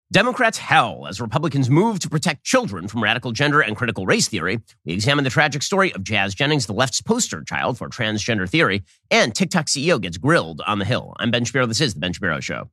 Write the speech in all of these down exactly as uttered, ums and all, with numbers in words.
Democrats howl as Republicans move to protect children from radical gender and critical race theory. We examine the tragic story of Jazz Jennings, the left's poster child for transgender theory, and TikTok C E O gets grilled on the Hill. I'm Ben Shapiro. This is The Ben Shapiro Show.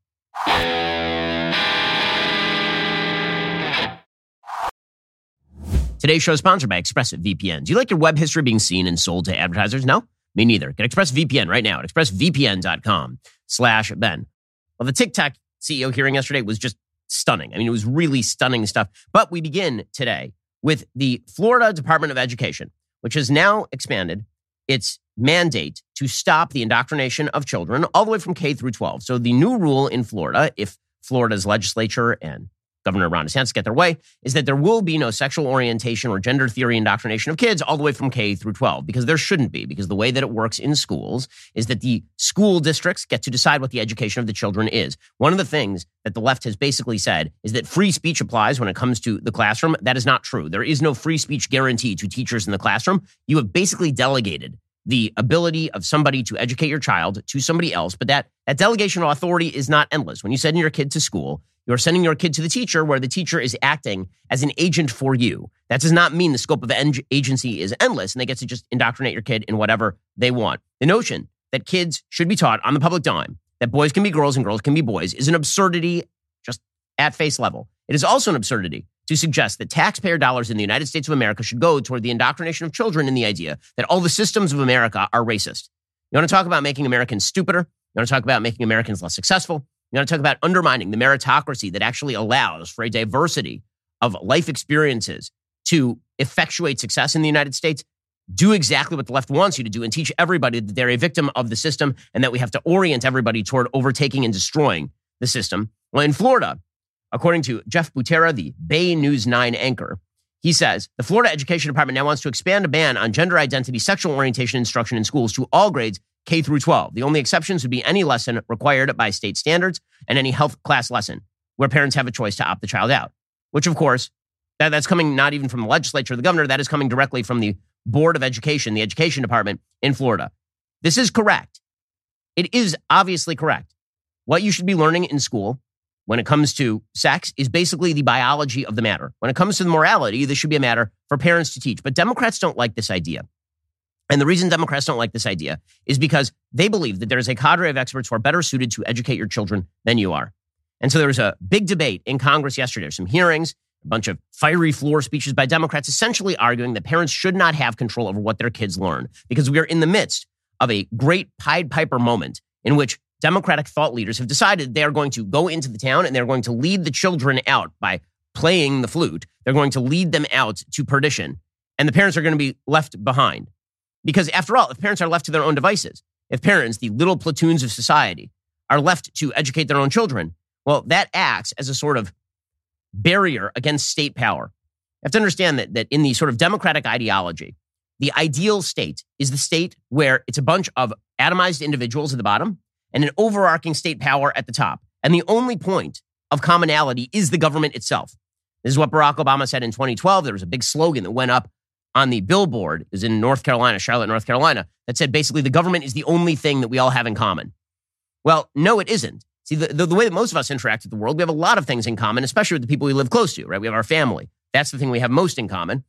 Today's show is sponsored by ExpressVPN. Do you like your web history being seen and sold to advertisers? No? Me neither. Get ExpressVPN right now at expressvpn.com slash Ben. Well, the TikTok C E O hearing yesterday was just stunning. I mean, it was really stunning stuff. But we begin today with the Florida Department of Education, which has now expanded its mandate to stop the indoctrination of children all the way from K through twelve. So the new rule in Florida, if Florida's legislature and Governor Ron DeSantis get their way, is that there will be no sexual orientation or gender theory indoctrination of kids all the way from K through twelve, because there shouldn't be, because the way that it works in schools is that the school districts get to decide what the education of the children is. One of the things that the left has basically said is that free speech applies when it comes to the classroom. That is not true. There is no free speech guarantee to teachers in the classroom. You have basically delegated the ability of somebody to educate your child to somebody else, but that, that delegation of authority is not endless. When you send your kid to school, you're sending your kid to the teacher where the teacher is acting as an agent for you. That does not mean the scope of the agency is endless and they get to just indoctrinate your kid in whatever they want. The notion that kids should be taught on the public dime that boys can be girls and girls can be boys is an absurdity just at face level. It is also an absurdity to suggest that taxpayer dollars in the United States of America should go toward the indoctrination of children in the idea that all the systems of America are racist. You want to talk about making Americans stupider? You want to talk about making Americans less successful? You want to talk about undermining the meritocracy that actually allows for a diversity of life experiences to effectuate success in the United States? Do exactly what the left wants you to do and teach everybody that they're a victim of the system and that we have to orient everybody toward overtaking and destroying the system. Well, in Florida, according to Jeff Butera, the Bay News nine anchor, he says, the Florida Education Department now wants to expand a ban on gender identity, sexual orientation instruction in schools to all grades K through twelve. The only exceptions would be any lesson required by state standards and any health class lesson where parents have a choice to opt the child out, which, of course, that, that's coming not even from the legislature or the governor. That is coming directly from the Board of Education, the Education Department in Florida. This is correct. It is obviously correct. What you should be learning in school when it comes to sex is basically the biology of the matter. When it comes to the morality, this should be a matter for parents to teach. But Democrats don't like this idea. And the reason Democrats don't like this idea is because they believe that there is a cadre of experts who are better suited to educate your children than you are. And so there was a big debate in Congress yesterday, some hearings, a bunch of fiery floor speeches by Democrats essentially arguing that parents should not have control over what their kids learn because we are in the midst of a great Pied Piper moment in which Democratic thought leaders have decided they are going to go into the town and they're going to lead the children out by playing the flute. They're going to lead them out to perdition, and the parents are going to be left behind. Because after all, if parents are left to their own devices, if parents, the little platoons of society, are left to educate their own children, well, that acts as a sort of barrier against state power. You have to understand that, that in the sort of democratic ideology, the ideal state is the state where it's a bunch of atomized individuals at the bottom and an overarching state power at the top. And the only point of commonality is the government itself. This is what Barack Obama said in twenty twelve. There was a big slogan that went up on the billboard, it was in North Carolina, Charlotte, North Carolina, that said basically the government is the only thing that we all have in common. Well, no, it isn't. See, the, the, the way that most of us interact with the world, we have a lot of things in common, especially with the people we live close to, right? We have our family. That's the thing we have most in common.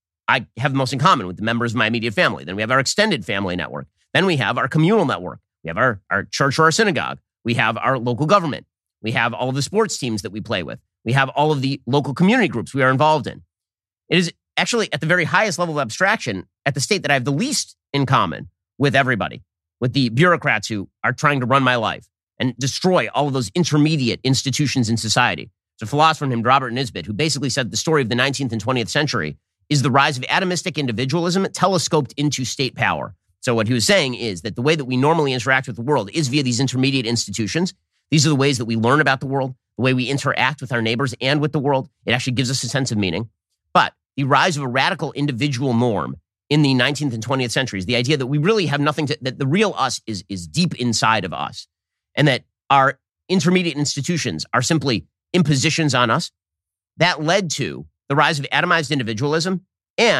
I have the most in common with the members of my immediate family. Then we have our extended family network. Then we have our communal network. We have our, our church or our synagogue. We have our local government. We have all of the sports teams that we play with. We have all of the local community groups we are involved in. It is actually at the very highest level of abstraction at the state that I have the least in common with everybody, with the bureaucrats who are trying to run my life and destroy all of those intermediate institutions in society. It's a philosopher named Robert Nisbet who basically said the story of the nineteenth and twentieth century is the rise of atomistic individualism telescoped into state power. So what he was saying is that the way that we normally interact with the world is via these intermediate institutions. These are the ways that we learn about the world, the way we interact with our neighbors and with the world. It actually gives us a sense of meaning. But the rise of a radical individual norm in the nineteenth and twentieth centuries, the idea that we really have nothing to, that the real us is, is deep inside of us, and that our intermediate institutions are simply impositions on us, that led to the rise of atomized individualism and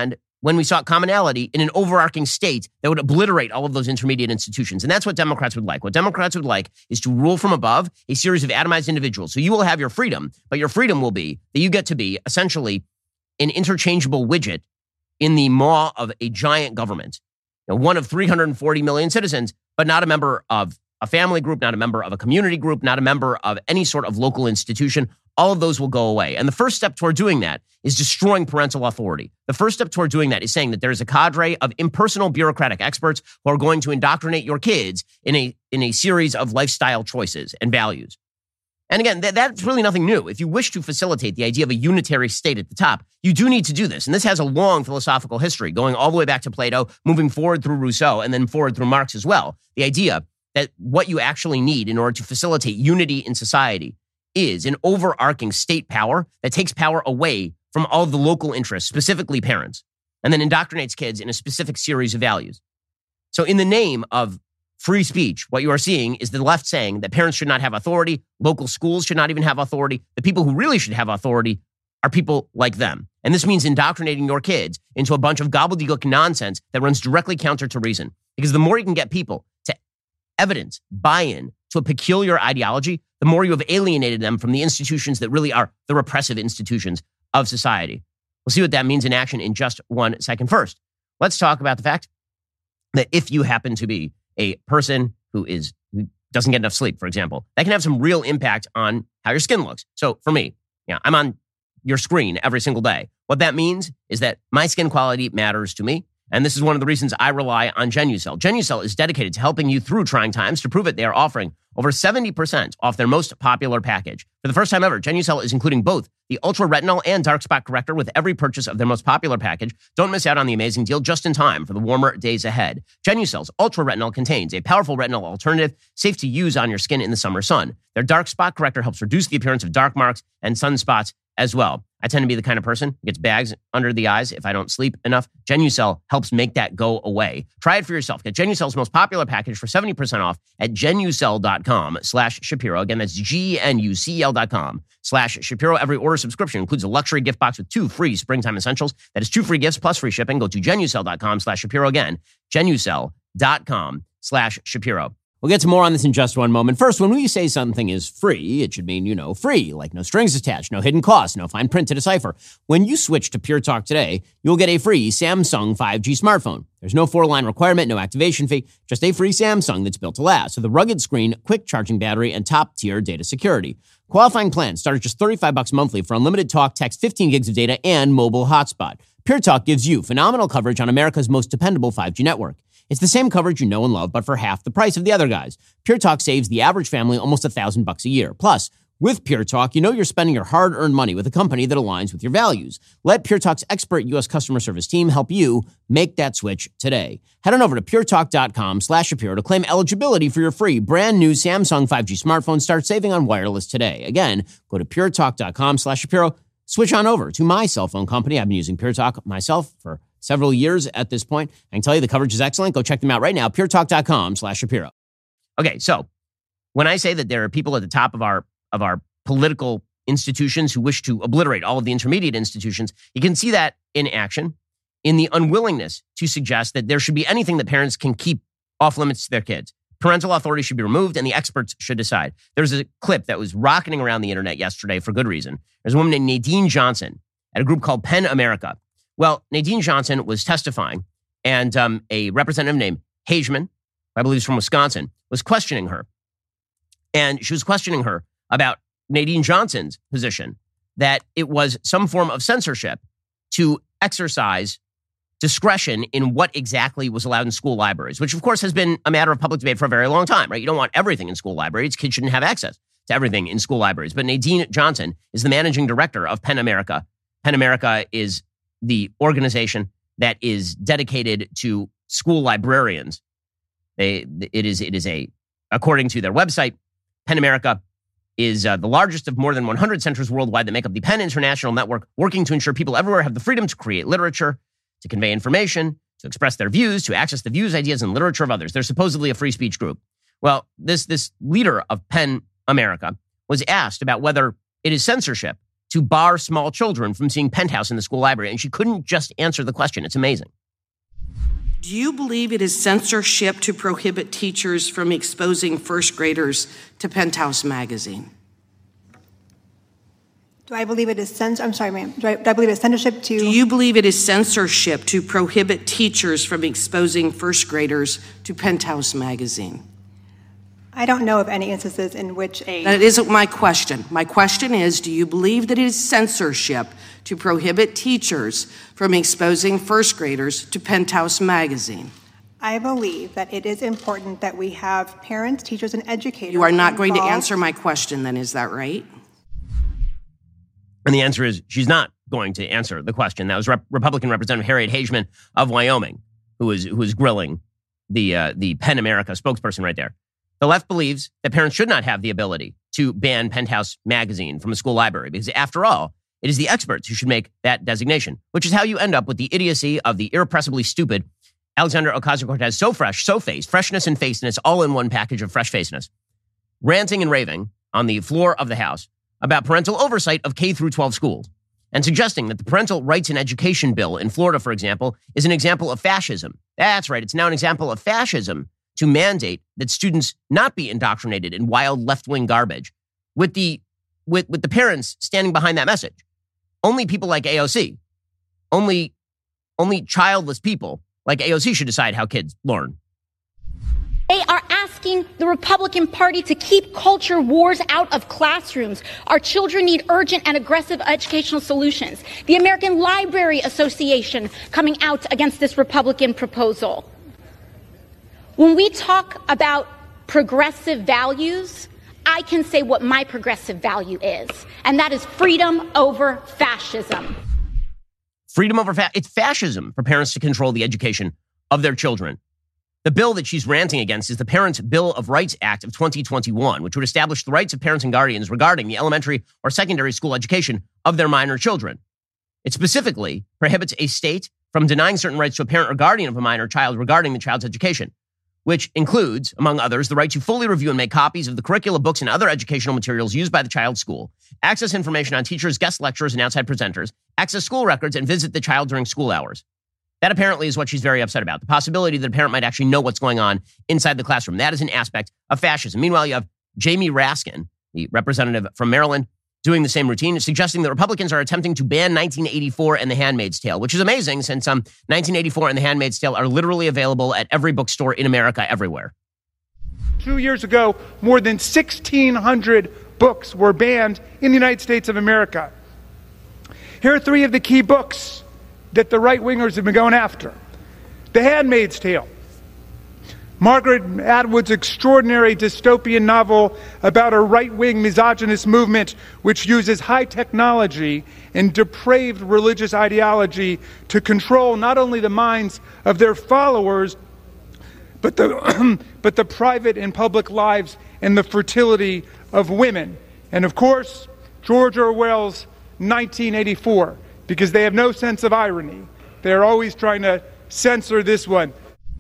when we sought commonality in an overarching state that would obliterate all of those intermediate institutions. And that's what Democrats would like. What Democrats would like is to rule from above a series of atomized individuals. So you will have your freedom, but your freedom will be that you get to be essentially an interchangeable widget in the maw of a giant government. You know, one of three hundred forty million citizens, but not a member of a family group, not a member of a community group, not a member of any sort of local institution. All of those will go away. And the first step toward doing that is destroying parental authority. The first step toward doing that is saying that there is a cadre of impersonal bureaucratic experts who are going to indoctrinate your kids in a, in a series of lifestyle choices and values. And again, th- that's really nothing new. If you wish to facilitate the idea of a unitary state at the top, you do need to do this. And this has a long philosophical history, going all the way back to Plato, moving forward through Rousseau, and then forward through Marx as well. The idea that what you actually need in order to facilitate unity in society is an overarching state power that takes power away from all of the local interests, specifically parents, and then indoctrinates kids in a specific series of values. So in the name of free speech, what you are seeing is the left saying that parents should not have authority, local schools should not even have authority. The people who really should have authority are people like them. And this means indoctrinating your kids into a bunch of gobbledygook nonsense that runs directly counter to reason. Because the more you can get people to evidence, buy-in to a peculiar ideology, the more you have alienated them from the institutions that really are the repressive institutions of society. We'll see what that means in action in just one second. First, let's talk about the fact that if you happen to be a person who is who doesn't get enough sleep, for example, that can have some real impact on how your skin looks. So for me, yeah, I'm on your screen every single day. What that means is that my skin quality matters to me. And this is one of the reasons I rely on Genucel. Genucel is dedicated to helping you through trying times. To prove it, they are offering over seventy percent off their most popular package. For the first time ever, Genucel is including both the Ultra Retinol and Dark Spot Corrector with every purchase of their most popular package. Don't miss out on the amazing deal just in time for the warmer days ahead. Genucel's Ultra Retinol contains a powerful retinol alternative, safe to use on your skin in the summer sun. Their Dark Spot Corrector helps reduce the appearance of dark marks and sunspots as well. I tend to be the kind of person who gets bags under the eyes if I don't sleep enough. Genucel helps make that go away. Try it for yourself. Get Genucel's most popular package for seventy percent off at genucel.com slash Shapiro. Again, that's G-N-U-C-L dot com slash Shapiro. Every order subscription includes a luxury gift box with two free springtime essentials. That is two free gifts plus free shipping. Go to genucel.com slash Shapiro. Again, genucel.com slash Shapiro. We'll get to more on this in just one moment. First, when we say something is free, it should mean, you know, free, like no strings attached, no hidden costs, no fine print to decipher. When you switch to Pure Talk today, you'll get a free Samsung five G smartphone. There's no four-line requirement, no activation fee, just a free Samsung that's built to last with a rugged screen, quick charging battery, and top-tier data security. Qualifying plans start at just thirty-five bucks monthly for unlimited talk, text, fifteen gigs of data, and mobile hotspot. Pure Talk gives you phenomenal coverage on America's most dependable five G network. It's the same coverage you know and love, but for half the price of the other guys. Pure Talk saves the average family almost a thousand bucks a year. Plus, with Pure Talk, you know you're spending your hard-earned money with a company that aligns with your values. Let Pure Talk's expert U S customer service team help you make that switch today. Head on over to puretalk.com slash Shapiro to claim eligibility for your free brand new Samsung five G smartphone. Start saving on wireless today. Again, go to puretalk.com slash Shapiro. Switch on over to my cell phone company. I've been using Pure Talk myself for several years at this point. I can tell you the coverage is excellent. Go check them out right now, puretalk.com slash Shapiro. Okay, so when I say that there are people at the top of our of our political institutions who wish to obliterate all of the intermediate institutions, you can see that in action in the unwillingness to suggest that there should be anything that parents can keep off limits to their kids. Parental authority should be removed and the experts should decide. There's a clip that was rocketing around the internet yesterday for good reason. There's a woman named Nadine Johnson at a group called PEN America. Well, Nadine Johnson was testifying, and um, a representative named Hageman, I believe he's from Wisconsin, was questioning her. And she was questioning her about Nadine Johnson's position that it was some form of censorship to exercise discretion in what exactly was allowed in school libraries, which, of course, has been a matter of public debate for a very long time, right? You don't want everything in school libraries. Kids shouldn't have access to everything in school libraries. But Nadine Johnson is the managing director of PEN America. PEN America is the organization that is dedicated to school librarians. They, it is, it is a, according to their website, PEN America is uh, the largest of more than one hundred centers worldwide that make up the PEN International Network, working to ensure people everywhere have the freedom to create literature, to convey information, to express their views, to access the views, ideas, and literature of others. They're supposedly a free speech group. Well, this, this leader of PEN America was asked about whether it is censorship to bar small children from seeing Penthouse in the school library? And she couldn't just answer the question. It's amazing. Do you believe it is censorship to prohibit teachers from exposing first graders to Penthouse magazine? Do I believe it is cens- I'm sorry, ma'am. Do I, do I believe it is censorship to... Do you believe it is censorship to prohibit teachers from exposing first graders to Penthouse magazine? I don't know of any instances in which a... That isn't my question. My question is, do you believe that it is censorship to prohibit teachers from exposing first graders to Penthouse magazine? I believe that it is important that we have parents, teachers, and educators... You are not involved. going to answer my question then, is that right? And the answer is she's not going to answer the question. That was Rep- Republican Representative Harriet Hageman of Wyoming, who was who was grilling the uh, the PEN America spokesperson right there. The left believes that parents should not have the ability to ban Penthouse magazine from a school library because, after all, it is the experts who should make that designation, which is how you end up with the idiocy of the irrepressibly stupid Alexandra Ocasio-Cortez, so fresh, so face, freshness and faceness, all in one package of fresh faceness, ranting and raving on the floor of the House about parental oversight of K through twelve schools and suggesting that the Parental Rights in Education bill in Florida, for example, is an example of fascism. That's right. It's now an example of fascism to mandate that students not be indoctrinated in wild left-wing garbage with the, with, with the parents standing behind that message. Only people like A O C, only, only childless people like A O C should decide how kids learn. They are asking the Republican Party to keep culture wars out of classrooms. Our children need urgent and aggressive educational solutions. The American Library Association coming out against this Republican proposal. When we talk about progressive values, I can say what my progressive value is, and that is freedom over fascism. Freedom over fa- it's fascism for parents to control the education of their children. The bill that she's ranting against is the Parents' Bill of Rights Act of twenty twenty-one, which would establish the rights of parents and guardians regarding the elementary or secondary school education of their minor children. It specifically prohibits a state from denying certain rights to a parent or guardian of a minor child regarding the child's education, which includes, among others, the right to fully review and make copies of the curricula, books, and other educational materials used by the child's school, access information on teachers, guest lecturers, and outside presenters, access school records, and visit the child during school hours. That apparently is what she's very upset about. The possibility that a parent might actually know what's going on inside the classroom. That is an aspect of fascism. Meanwhile, you have Jamie Raskin, the representative from Maryland, doing the same routine, suggesting that Republicans are attempting to ban nineteen eighty-four and The Handmaid's Tale, which is amazing since um, nineteen eighty-four and The Handmaid's Tale are literally available at every bookstore in America everywhere. Two years ago, more than sixteen hundred books were banned in the United States of America. Here are three of the key books that the right-wingers have been going after. The Handmaid's Tale, Margaret Atwood's extraordinary dystopian novel about a right-wing misogynist movement which uses high technology and depraved religious ideology to control not only the minds of their followers, but the, but the private and public lives and the fertility of women. And of course, George Orwell's nineteen eighty-four, because they have no sense of irony. They're always trying to censor this one.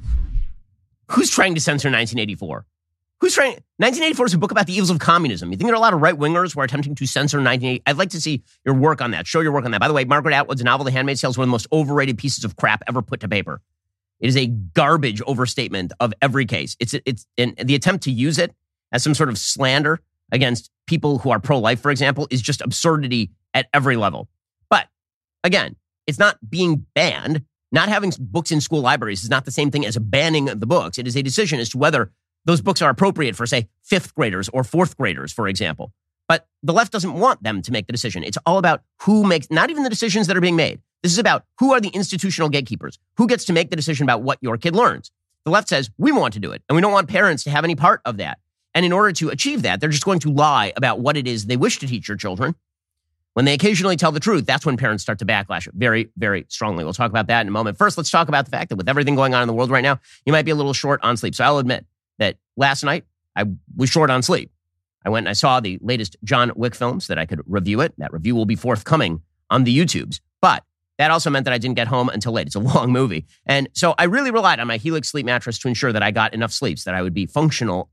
Who's trying to censor nineteen eighty-four? Who's trying? nineteen eighty-four is a book about the evils of communism. You think there are a lot of right-wingers who are attempting to censor nineteen eighty? I'd like to see your work on that. Show your work on that. By the way, Margaret Atwood's novel, The Handmaid's Tale, is one of the most overrated pieces of crap ever put to paper. It is a garbage overstatement of every case. It's it's and the attempt to use it as some sort of slander against people who are pro-life, for example, is just absurdity at every level. But again, it's not being banned. Not having books in school libraries is not the same thing as banning the books. It is a decision as to whether those books are appropriate for, say, fifth graders or fourth graders, for example. But the left doesn't want them to make the decision. It's all about who makes, not even the decisions that are being made. This is about who are the institutional gatekeepers, who gets to make the decision about what your kid learns. The left says, we want to do it, and we don't want parents to have any part of that. And in order to achieve that, they're just going to lie about what it is they wish to teach your children. When they occasionally tell the truth, that's when parents start to backlash very, very strongly. We'll talk about that in a moment. First, let's talk about the fact that with everything going on in the world right now, you might be a little short on sleep. So I'll admit that last night, I was short on sleep. I went and I saw the latest John Wick films that I could review it. That review will be forthcoming on the YouTubes. But that also meant that I didn't get home until late. It's a long movie. And so I really relied on my Helix sleep mattress to ensure that I got enough sleep so that I would be functional today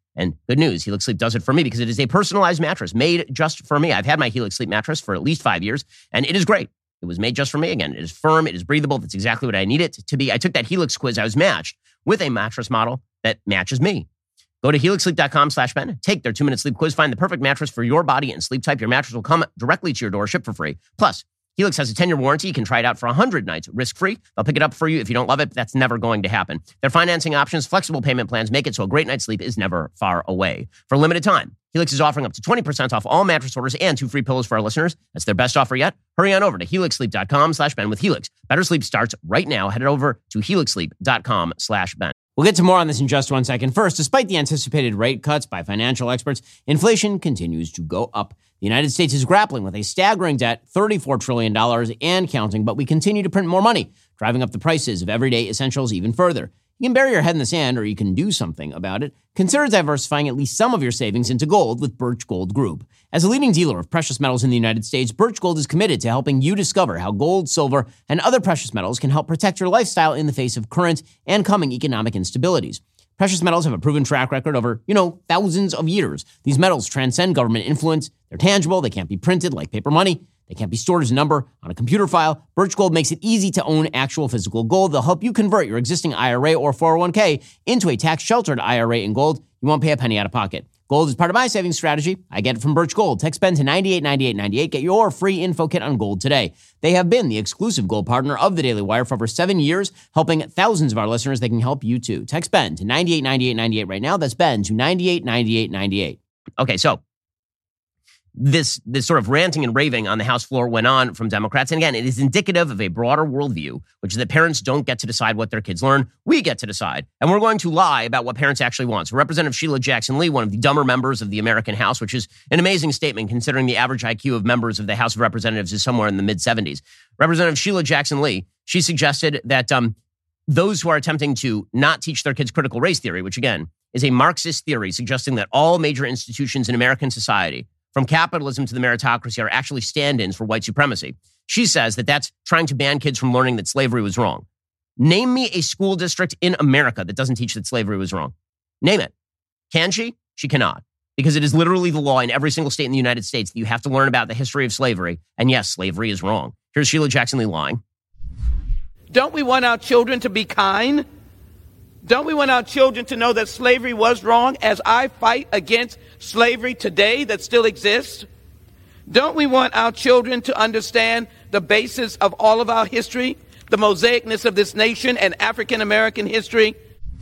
And good news, Helix Sleep does it for me because it is a personalized mattress made just for me. I've had my Helix Sleep mattress for at least five years, and it is great. It was made just for me. Again, it is firm. It is breathable. That's exactly what I need it to be. I took that Helix quiz. I was matched with a mattress model that matches me. Go to helix sleep dot com slash Ben. Take their two-minute sleep quiz. Find the perfect mattress for your body and sleep type. Your mattress will come directly to your door, shipped for free. Plus, Helix has a ten-year warranty. You can try it out for one hundred nights, risk-free. They'll pick it up for you. If you don't love it, that's never going to happen. Their financing options, flexible payment plans make it so a great night's sleep is never far away. For a limited time, Helix is offering up to twenty percent off all mattress orders and two free pillows for our listeners. That's their best offer yet. Hurry on over to helix sleep dot com slash Ben with Helix. Better sleep starts right now. Head over to helix sleep dot com slash Ben. We'll get to more on this in just one second. First, despite the anticipated rate cuts by financial experts, inflation continues to go up. The United States is grappling with a staggering debt, thirty-four trillion dollars and counting, but we continue to print more money, driving up the prices of everyday essentials even further. You can bury your head in the sand, or you can do something about it. Consider diversifying at least some of your savings into gold with Birch Gold Group. As a leading dealer of precious metals in the United States, Birch Gold is committed to helping you discover how gold, silver, and other precious metals can help protect your lifestyle in the face of current and coming economic instabilities. Precious metals have a proven track record over, you know, thousands of years. These metals transcend government influence. They're tangible. They can't be printed like paper money. They can't be stored as a number on a computer file. Birch Gold makes it easy to own actual physical gold. They'll help you convert your existing I R A or four oh one k into a tax-sheltered I R A in gold. You won't pay a penny out of pocket. Gold is part of my savings strategy. I get it from Birch Gold. Text Ben to ninety-eight ninety-eight ninety-eight. Get your free info kit on gold today. They have been the exclusive gold partner of the Daily Wire for over seven years, helping thousands of our listeners. They can help you too. Text Ben to ninety-eight ninety-eight ninety-eight right now. That's Ben to ninety-eight ninety-eight ninety-eight. Okay, so this this sort of ranting and raving on the House floor went on from Democrats. And again, it is indicative of a broader worldview, which is that parents don't get to decide what their kids learn. We get to decide. And we're going to lie about what parents actually want. So Representative Sheila Jackson Lee, one of the dumber members of the American House, which is an amazing statement considering the average I Q of members of the House of Representatives is somewhere in the mid seventies. Representative Sheila Jackson Lee, she suggested that um, those who are attempting to not teach their kids critical race theory, which again is a Marxist theory suggesting that all major institutions in American society, from capitalism to the meritocracy, are actually stand-ins for white supremacy. She says that that's trying to ban kids from learning that slavery was wrong. Name me a school district in America that doesn't teach that slavery was wrong. Name it. Can she? She cannot. Because it is literally the law in every single state in the United States that you have to learn about the history of slavery. And yes, slavery is wrong. Here's Sheila Jackson Lee lying. Don't we want our children to be kind? Don't we want our children to know that slavery was wrong as I fight against slavery today that still exists? Don't we want our children to understand the basis of all of our history, the mosaicness of this nation and African American history?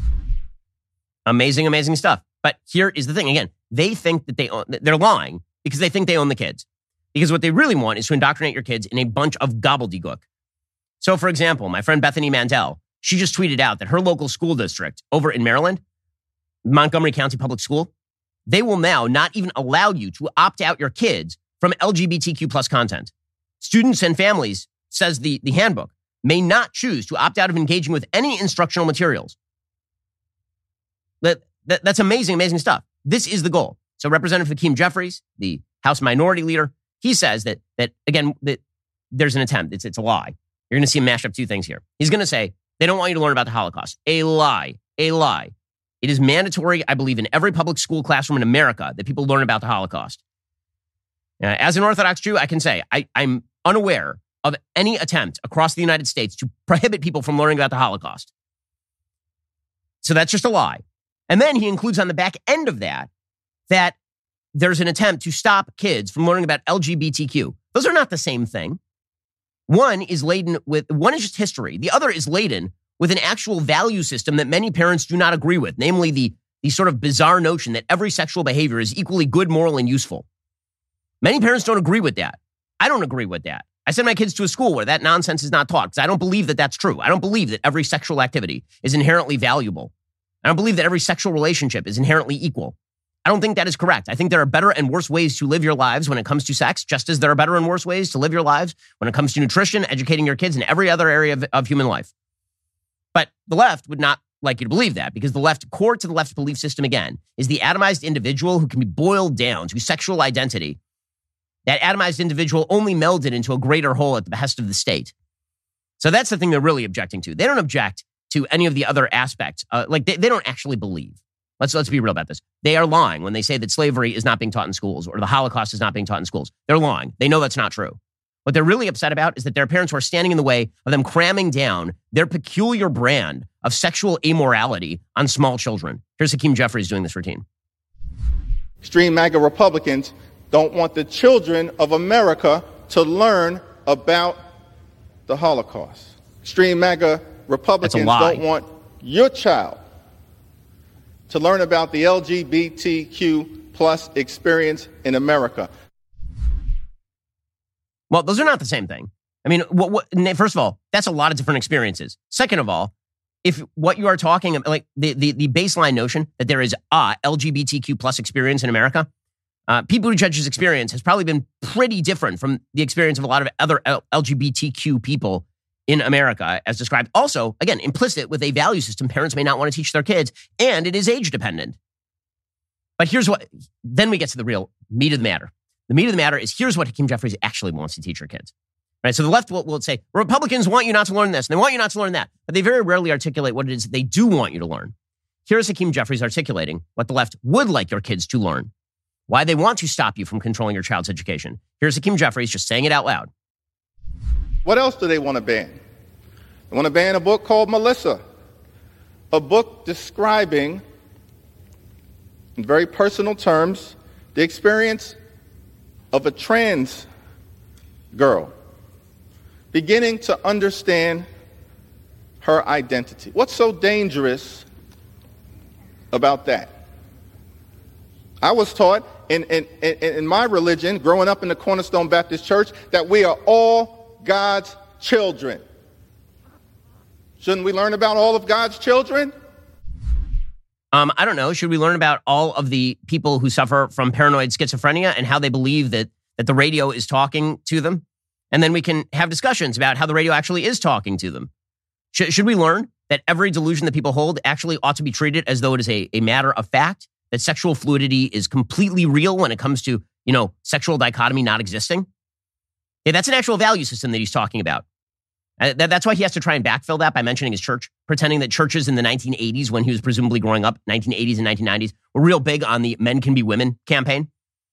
Amazing, amazing stuff. But here is the thing. Again, they think that they own, they're lying because they think they own the kids. Because what they really want is to indoctrinate your kids in a bunch of gobbledygook. So, for example, my friend Bethany Mandel, she just tweeted out that her local school district over in Maryland, Montgomery County Public School, they will now not even allow you to opt out your kids from L G B T Q plus content. Students and families, says the, the handbook, may not choose to opt out of engaging with any instructional materials. That, that, that's amazing, amazing stuff. This is the goal. So Representative Hakeem Jeffries, the House Minority Leader, he says that, that again, that there's an attempt. It's, it's a lie. You're going to see him mash up two things here. He's going to say, they don't want you to learn about the Holocaust. A lie. A lie. It is mandatory, I believe, in every public school classroom in America that people learn about the Holocaust. Uh, as an Orthodox Jew, I can say I, I'm unaware of any attempt across the United States to prohibit people from learning about the Holocaust. So that's just a lie. And then he includes on the back end of that, that there's an attempt to stop kids from learning about L G B T Q. Those are not the same thing. One is laden with, one is just history. The other is laden with an actual value system that many parents do not agree with, namely the, the sort of bizarre notion that every sexual behavior is equally good, moral, and useful. Many parents don't agree with that. I don't agree with that. I send my kids to a school where that nonsense is not taught because I don't believe that that's true. I don't believe that every sexual activity is inherently valuable. I don't believe that every sexual relationship is inherently equal. I don't think that is correct. I think there are better and worse ways to live your lives when it comes to sex, just as there are better and worse ways to live your lives when it comes to nutrition, educating your kids, and every other area of, of human life. But the left would not like you to believe that because the left, core to the left's belief system, again, is the atomized individual who can be boiled down to sexual identity. That atomized individual only melded into a greater whole at the behest of the state. So that's the thing they're really objecting to. They don't object to any of the other aspects. Uh, like they, they don't actually believe Let's, let's be real about this. They are lying when they say that slavery is not being taught in schools or the Holocaust is not being taught in schools. They're lying. They know that's not true. What they're really upset about is that their parents were standing in the way of them cramming down their peculiar brand of sexual amorality on small children. Here's Hakeem Jeffries doing this routine. Extreme MAGA Republicans don't want the children of America to learn about the Holocaust. Extreme MAGA Republicans don't want your child to learn about the L G B T Q plus experience in America. Well, those are not the same thing. I mean, what, what, first of all, that's a lot of different experiences. Second of all, if what you are talking about, like the, the, the baseline notion that there is a L G B T Q plus experience in America, uh, Pete Buttigieg's experience has probably been pretty different from the experience of a lot of other L G B T Q people in America, as described. Also, again, implicit with a value system parents may not want to teach their kids, and it is age dependent. But here's what, then we get to the real meat of the matter. The meat of the matter is here's what Hakeem Jeffries actually wants to teach your kids. Right? So the left will, will say, Republicans want you not to learn this, and they want you not to learn that. But they very rarely articulate what it is that they do want you to learn. Here's Hakeem Jeffries articulating what the left would like your kids to learn. Why they want to stop you from controlling your child's education. Here's Hakeem Jeffries just saying it out loud. What else do they want to ban? They want to ban a book called Melissa, a book describing, in very personal terms, the experience of a trans girl beginning to understand her identity. What's so dangerous about that? I was taught in, in, in my religion, growing up in the Cornerstone Baptist Church, that we are all God's children. Shouldn't we learn about all of God's children? Um, I don't know. Should we learn about all of the people who suffer from paranoid schizophrenia and how they believe that that the radio is talking to them? And then we can have discussions about how the radio actually is talking to them. Should, should we learn that every delusion that people hold actually ought to be treated as though it is a, a matter of fact, that sexual fluidity is completely real when it comes to, you know, sexual dichotomy not existing? Yeah, that's an actual value system that he's talking about. Uh, that, that's why he has to try and backfill that by mentioning his church, pretending that churches in the nineteen eighties, when he was presumably growing up, nineteen eighties and nineteen nineties, were real big on the Men Can Be Women campaign.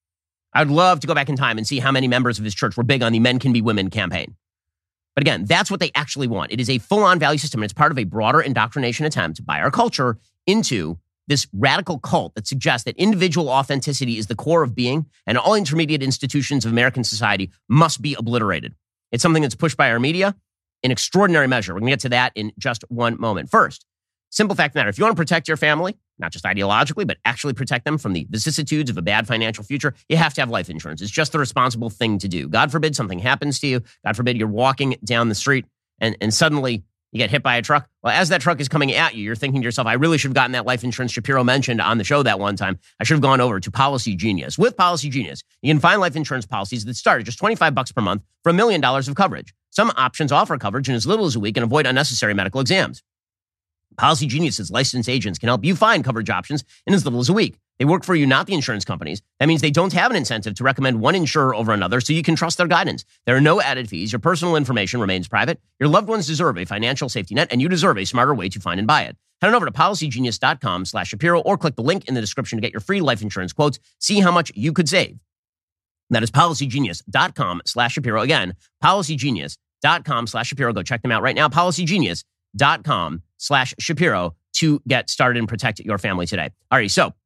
I'd love to go back in time and see how many members of his church were big on the Men Can Be Women campaign. But again, that's what they actually want. It is a full-on value system, and it's part of a broader indoctrination attempt by our culture into this radical cult that suggests that individual authenticity is the core of being, and all intermediate institutions of American society must be obliterated. It's something that's pushed by our media in extraordinary measure. We're going to get to that in just one moment. First, simple fact of the matter, if you want to protect your family, not just ideologically, but actually protect them from the vicissitudes of a bad financial future, you have to have life insurance. It's just the responsible thing to do. God forbid something happens to you. God forbid you're walking down the street and, and suddenly you get hit by a truck. Well, as that truck is coming at you, you're thinking to yourself, I really should have gotten that life insurance Shapiro mentioned on the show that one time. I should have gone over to Policy Genius. With Policy Genius, you can find life insurance policies that start at just twenty-five bucks per month for a million dollars of coverage. Some options offer coverage in as little as a week and avoid unnecessary medical exams. Policy Genius's licensed agents can help you find coverage options in as little as a week. They work for you, not the insurance companies. That means they don't have an incentive to recommend one insurer over another, so you can trust their guidance. There are no added fees. Your personal information remains private. Your loved ones deserve a financial safety net, and you deserve a smarter way to find and buy it. Head on over to policygenius.com slash Shapiro or click the link in the description to get your free life insurance quotes. See how much you could save. That is policygenius.com slash Shapiro. Again, policygenius.com slash Shapiro. Go check them out right now. Policygenius.com slash Shapiro to get started and protect your family today. All right, so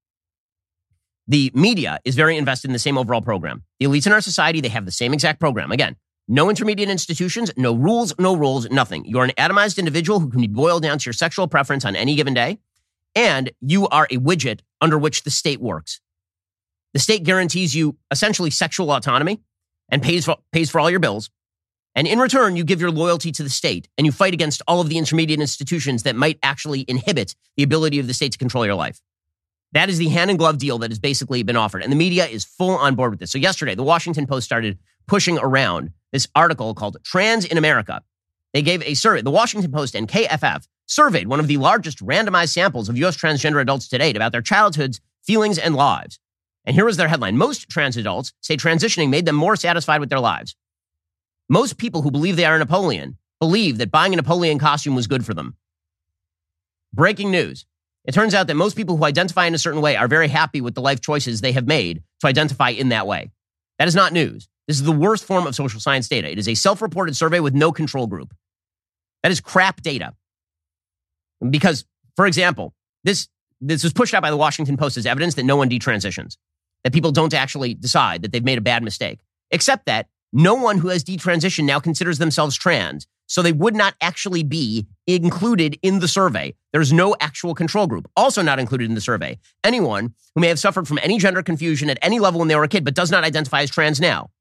the media is very invested in the same overall program. The elites in our society, they have the same exact program. Again, no intermediate institutions, no rules, no rules, nothing. You're an atomized individual who can be boiled down to your sexual preference on any given day, and you are a widget under which the state works. The state guarantees you essentially sexual autonomy and pays for, pays for all your bills. And in return, you give your loyalty to the state and you fight against all of the intermediate institutions that might actually inhibit the ability of the state to control your life. That is the hand in glove deal that has basically been offered. And the media is full on board with this. So yesterday, the Washington Post started pushing around this article called Trans in America. They gave a survey. The Washington Post and K F F surveyed one of the largest randomized samples of U S transgender adults to date about their childhoods, feelings, and lives. And here was their headline. Most trans adults say transitioning made them more satisfied with their lives. Most people who believe they are Napoleon believe that buying a Napoleon costume was good for them. Breaking news. It turns out that most people who identify in a certain way are very happy with the life choices they have made to identify in that way. That is not news. This is the worst form of social science data. It is a self-reported survey with no control group. That is crap data. Because, for example, this, this was pushed out by the Washington Post as evidence that no one detransitions, that people don't actually decide that they've made a bad mistake, except that no one who has detransitioned now considers themselves trans, so they would not actually be included in the survey. There's no actual control group. Also not included in the survey, anyone who may have suffered from any gender confusion at any level when they were a kid but does not identify as trans now.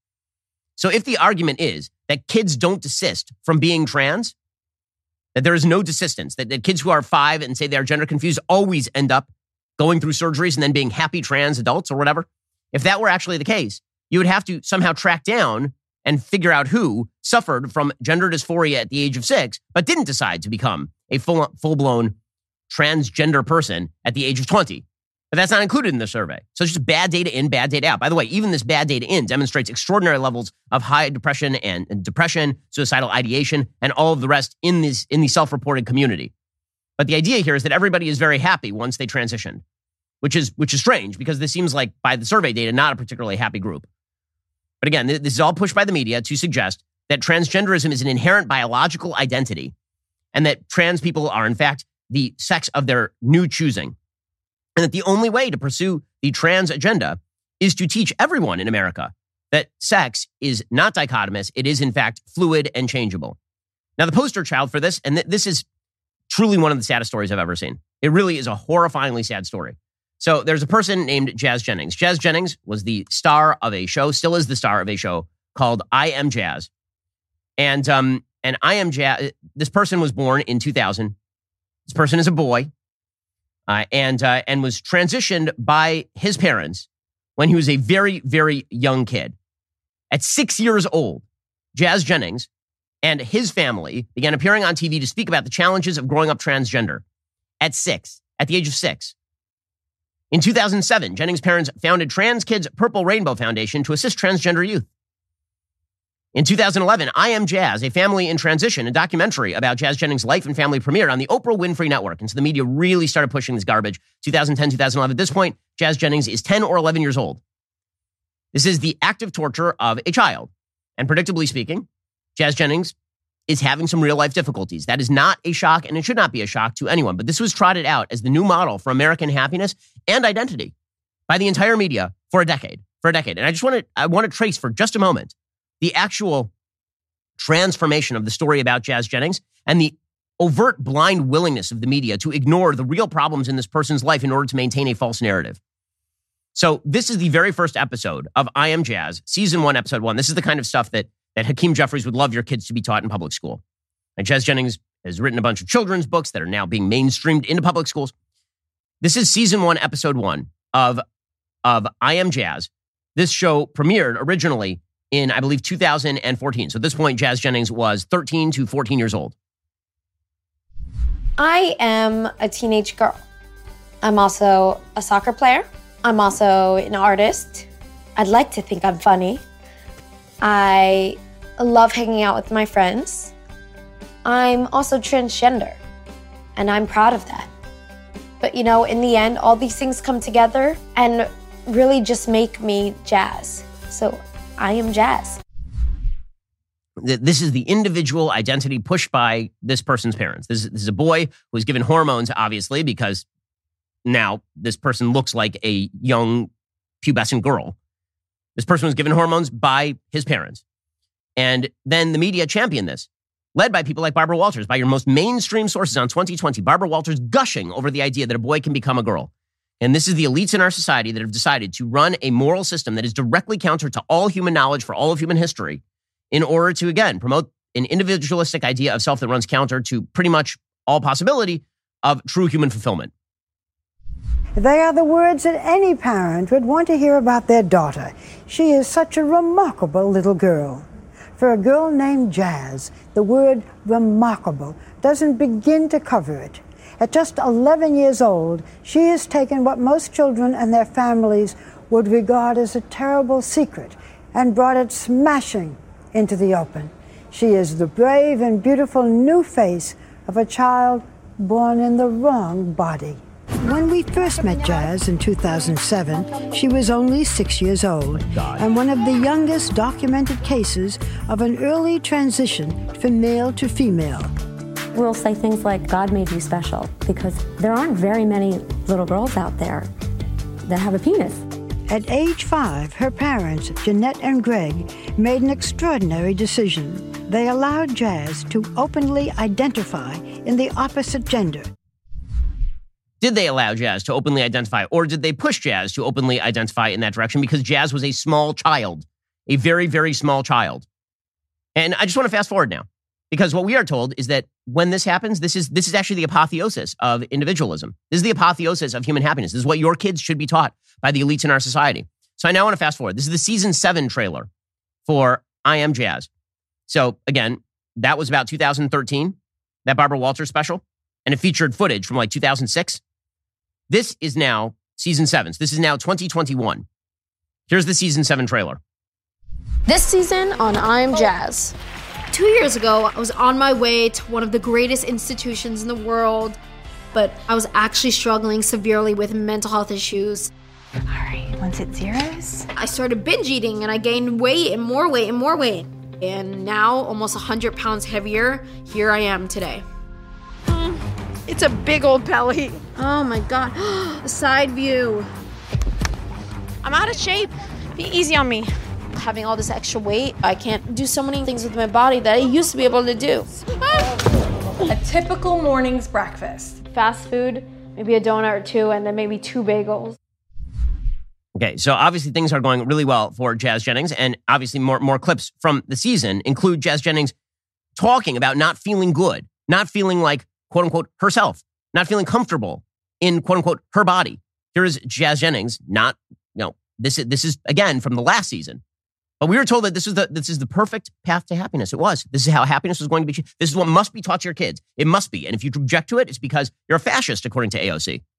So if the argument is that kids don't desist from being trans, that there is no desistance, that, that kids who are five and say they are gender confused always end up going through surgeries and then being happy trans adults or whatever, if that were actually the case, you would have to somehow track down and figure out who suffered from gender dysphoria at the age of six, but didn't decide to become a full, full-blown transgender person at the age of twenty. But that's not included in the survey. So it's just bad data in, bad data out. By the way, even this bad data in demonstrates extraordinary levels of high depression and, and depression, suicidal ideation, and all of the rest in this in the self-reported community. But the idea here is that everybody is very happy once they transitioned, which is which is strange because this seems like, by the survey data, not a particularly happy group. But again, this is all pushed by the media to suggest that transgenderism is an inherent biological identity and that trans people are, in fact, the sex of their new choosing. And that the only way to pursue the trans agenda is to teach everyone in America that sex is not dichotomous. It is, in fact, fluid and changeable. Now, the poster child for this, and th- this is truly one of the saddest stories I've ever seen. It really is a horrifyingly sad story. So there's a person named Jazz Jennings. Jazz Jennings was the star of a show, still is the star of a show called I Am Jazz. And um, and I Am Jazz, this person was born in two thousand. This person is a boy uh, and uh, and was transitioned by his parents when he was a very, very young kid. At six years old, Jazz Jennings and his family began appearing on T V to speak about the challenges of growing up transgender. At six, at the age of six. In two thousand seven, Jennings' parents founded Trans Kids Purple Rainbow Foundation to assist transgender youth. In two thousand eleven, I Am Jazz, a family in transition, a documentary about Jazz Jennings' life and family premiered on the Oprah Winfrey Network. And so the media really started pushing this garbage. two thousand ten, two thousand eleven. At this point, Jazz Jennings is ten or eleven years old. This is the active torture of a child. And predictably speaking, Jazz Jennings is having some real life difficulties. That is not a shock, and it should not be a shock to anyone. But this was trotted out as the new model for American happiness and identity by the entire media for a decade, for a decade. And I just want to, I want to trace for just a moment the actual transformation of the story about Jazz Jennings and the overt blind willingness of the media to ignore the real problems in this person's life in order to maintain a false narrative. So this is the very first episode of I Am Jazz, season one, episode one. This is the kind of stuff that that Hakeem Jeffries would love your kids to be taught in public school. And Jazz Jennings has written a bunch of children's books that are now being mainstreamed into public schools. This is season one, episode one of, of I Am Jazz. This show premiered originally in, I believe, two thousand fourteen. So at this point, Jazz Jennings was thirteen to fourteen years old. I am a teenage girl. I'm also a soccer player. I'm also an artist. I'd like to think I'm funny. I love hanging out with my friends. I'm also transgender, and I'm proud of that. But you know, in the end, all these things come together and really just make me Jazz. So I am Jazz. This is the individual identity pushed by this person's parents. This is, this is a boy who was given hormones, obviously, because now this person looks like a young pubescent girl. This person was given hormones by his parents. And then the media championed this, led by people like Barbara Walters, by your most mainstream sources on twenty twenty. Barbara Walters gushing over the idea that a boy can become a girl. And this is the elites in our society that have decided to run a moral system that is directly counter to all human knowledge for all of human history in order to, again, promote an individualistic idea of self that runs counter to pretty much all possibility of true human fulfillment. They are the words that any parent would want to hear about their daughter. She is such a remarkable little girl. For a girl named Jazz, the word remarkable doesn't begin to cover it. At just eleven years old, she has taken what most children and their families would regard as a terrible secret and brought it smashing into the open. She is the brave and beautiful new face of a child born in the wrong body. When we first met Jazz in two thousand seven, she was only six years old and one of the youngest documented cases of an early transition from male to female. We'll say things like, God made you special, because there aren't very many little girls out there that have a penis. At age five, her parents, Jeanette and Greg, made an extraordinary decision. They allowed Jazz to openly identify in the opposite gender. Did they allow Jazz to openly identify, or did they push Jazz to openly identify in that direction because Jazz was a small child, a very, very small child? And I just want to fast forward now, because what we are told is that when this happens, this is this is actually the apotheosis of individualism. This is the apotheosis of human happiness. This is what your kids should be taught by the elites in our society. So I now want to fast forward. This is the season seven trailer for I Am Jazz. So again, that was about two thousand thirteen, that Barbara Walters special, and it featured footage from like two thousand six. This is now season seven. So this is now twenty twenty-one. Here's the season seven trailer. This season on I'm Jazz. Two years ago, I was on my way to one of the greatest institutions in the world, but I was actually struggling severely with mental health issues. All right, once it zeros. I started binge eating and I gained weight and more weight and more weight. And now, almost one hundred pounds heavier, here I am today. Mm, it's a big old belly. Oh my God, a side view. I'm out of shape. Be easy on me. Having all this extra weight, I can't do so many things with my body that I used to be able to do. A typical morning's breakfast. Fast food, maybe a donut or two, and then maybe two bagels. Okay, so obviously things are going really well for Jazz Jennings, and obviously more, more clips from the season include Jazz Jennings talking about not feeling good, not feeling like, quote unquote, herself, not feeling comfortable in, quote unquote, her body. Here is Jazz Jennings, not, you know, this is, this is again from the last season. But we were told that this is the this is the perfect path to happiness. It was. This is how happiness was going to be. This is what must be taught to your kids. It must be. And if you object to it, it's because you're a fascist, according to A O C.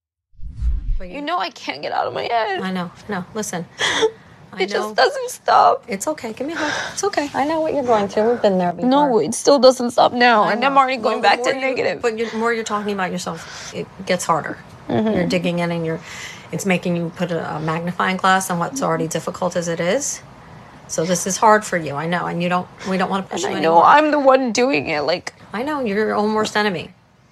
You know I can't get out of my head. I know. No, listen. I it know. just doesn't stop. It's okay. Give me a hug. It's okay. I know what you're going through. We've been there before. No, it still doesn't stop now. And I'm already going well, back to you, negative. But the more you're talking about yourself, it gets harder. Mm-hmm. You're digging in and you're, it's making you put a, a magnifying glass on what's already difficult as it is. So this is hard for you, I know, and you don't. We don't want to push and you I anymore. know I'm the one doing it. Like I know you're your own worst enemy.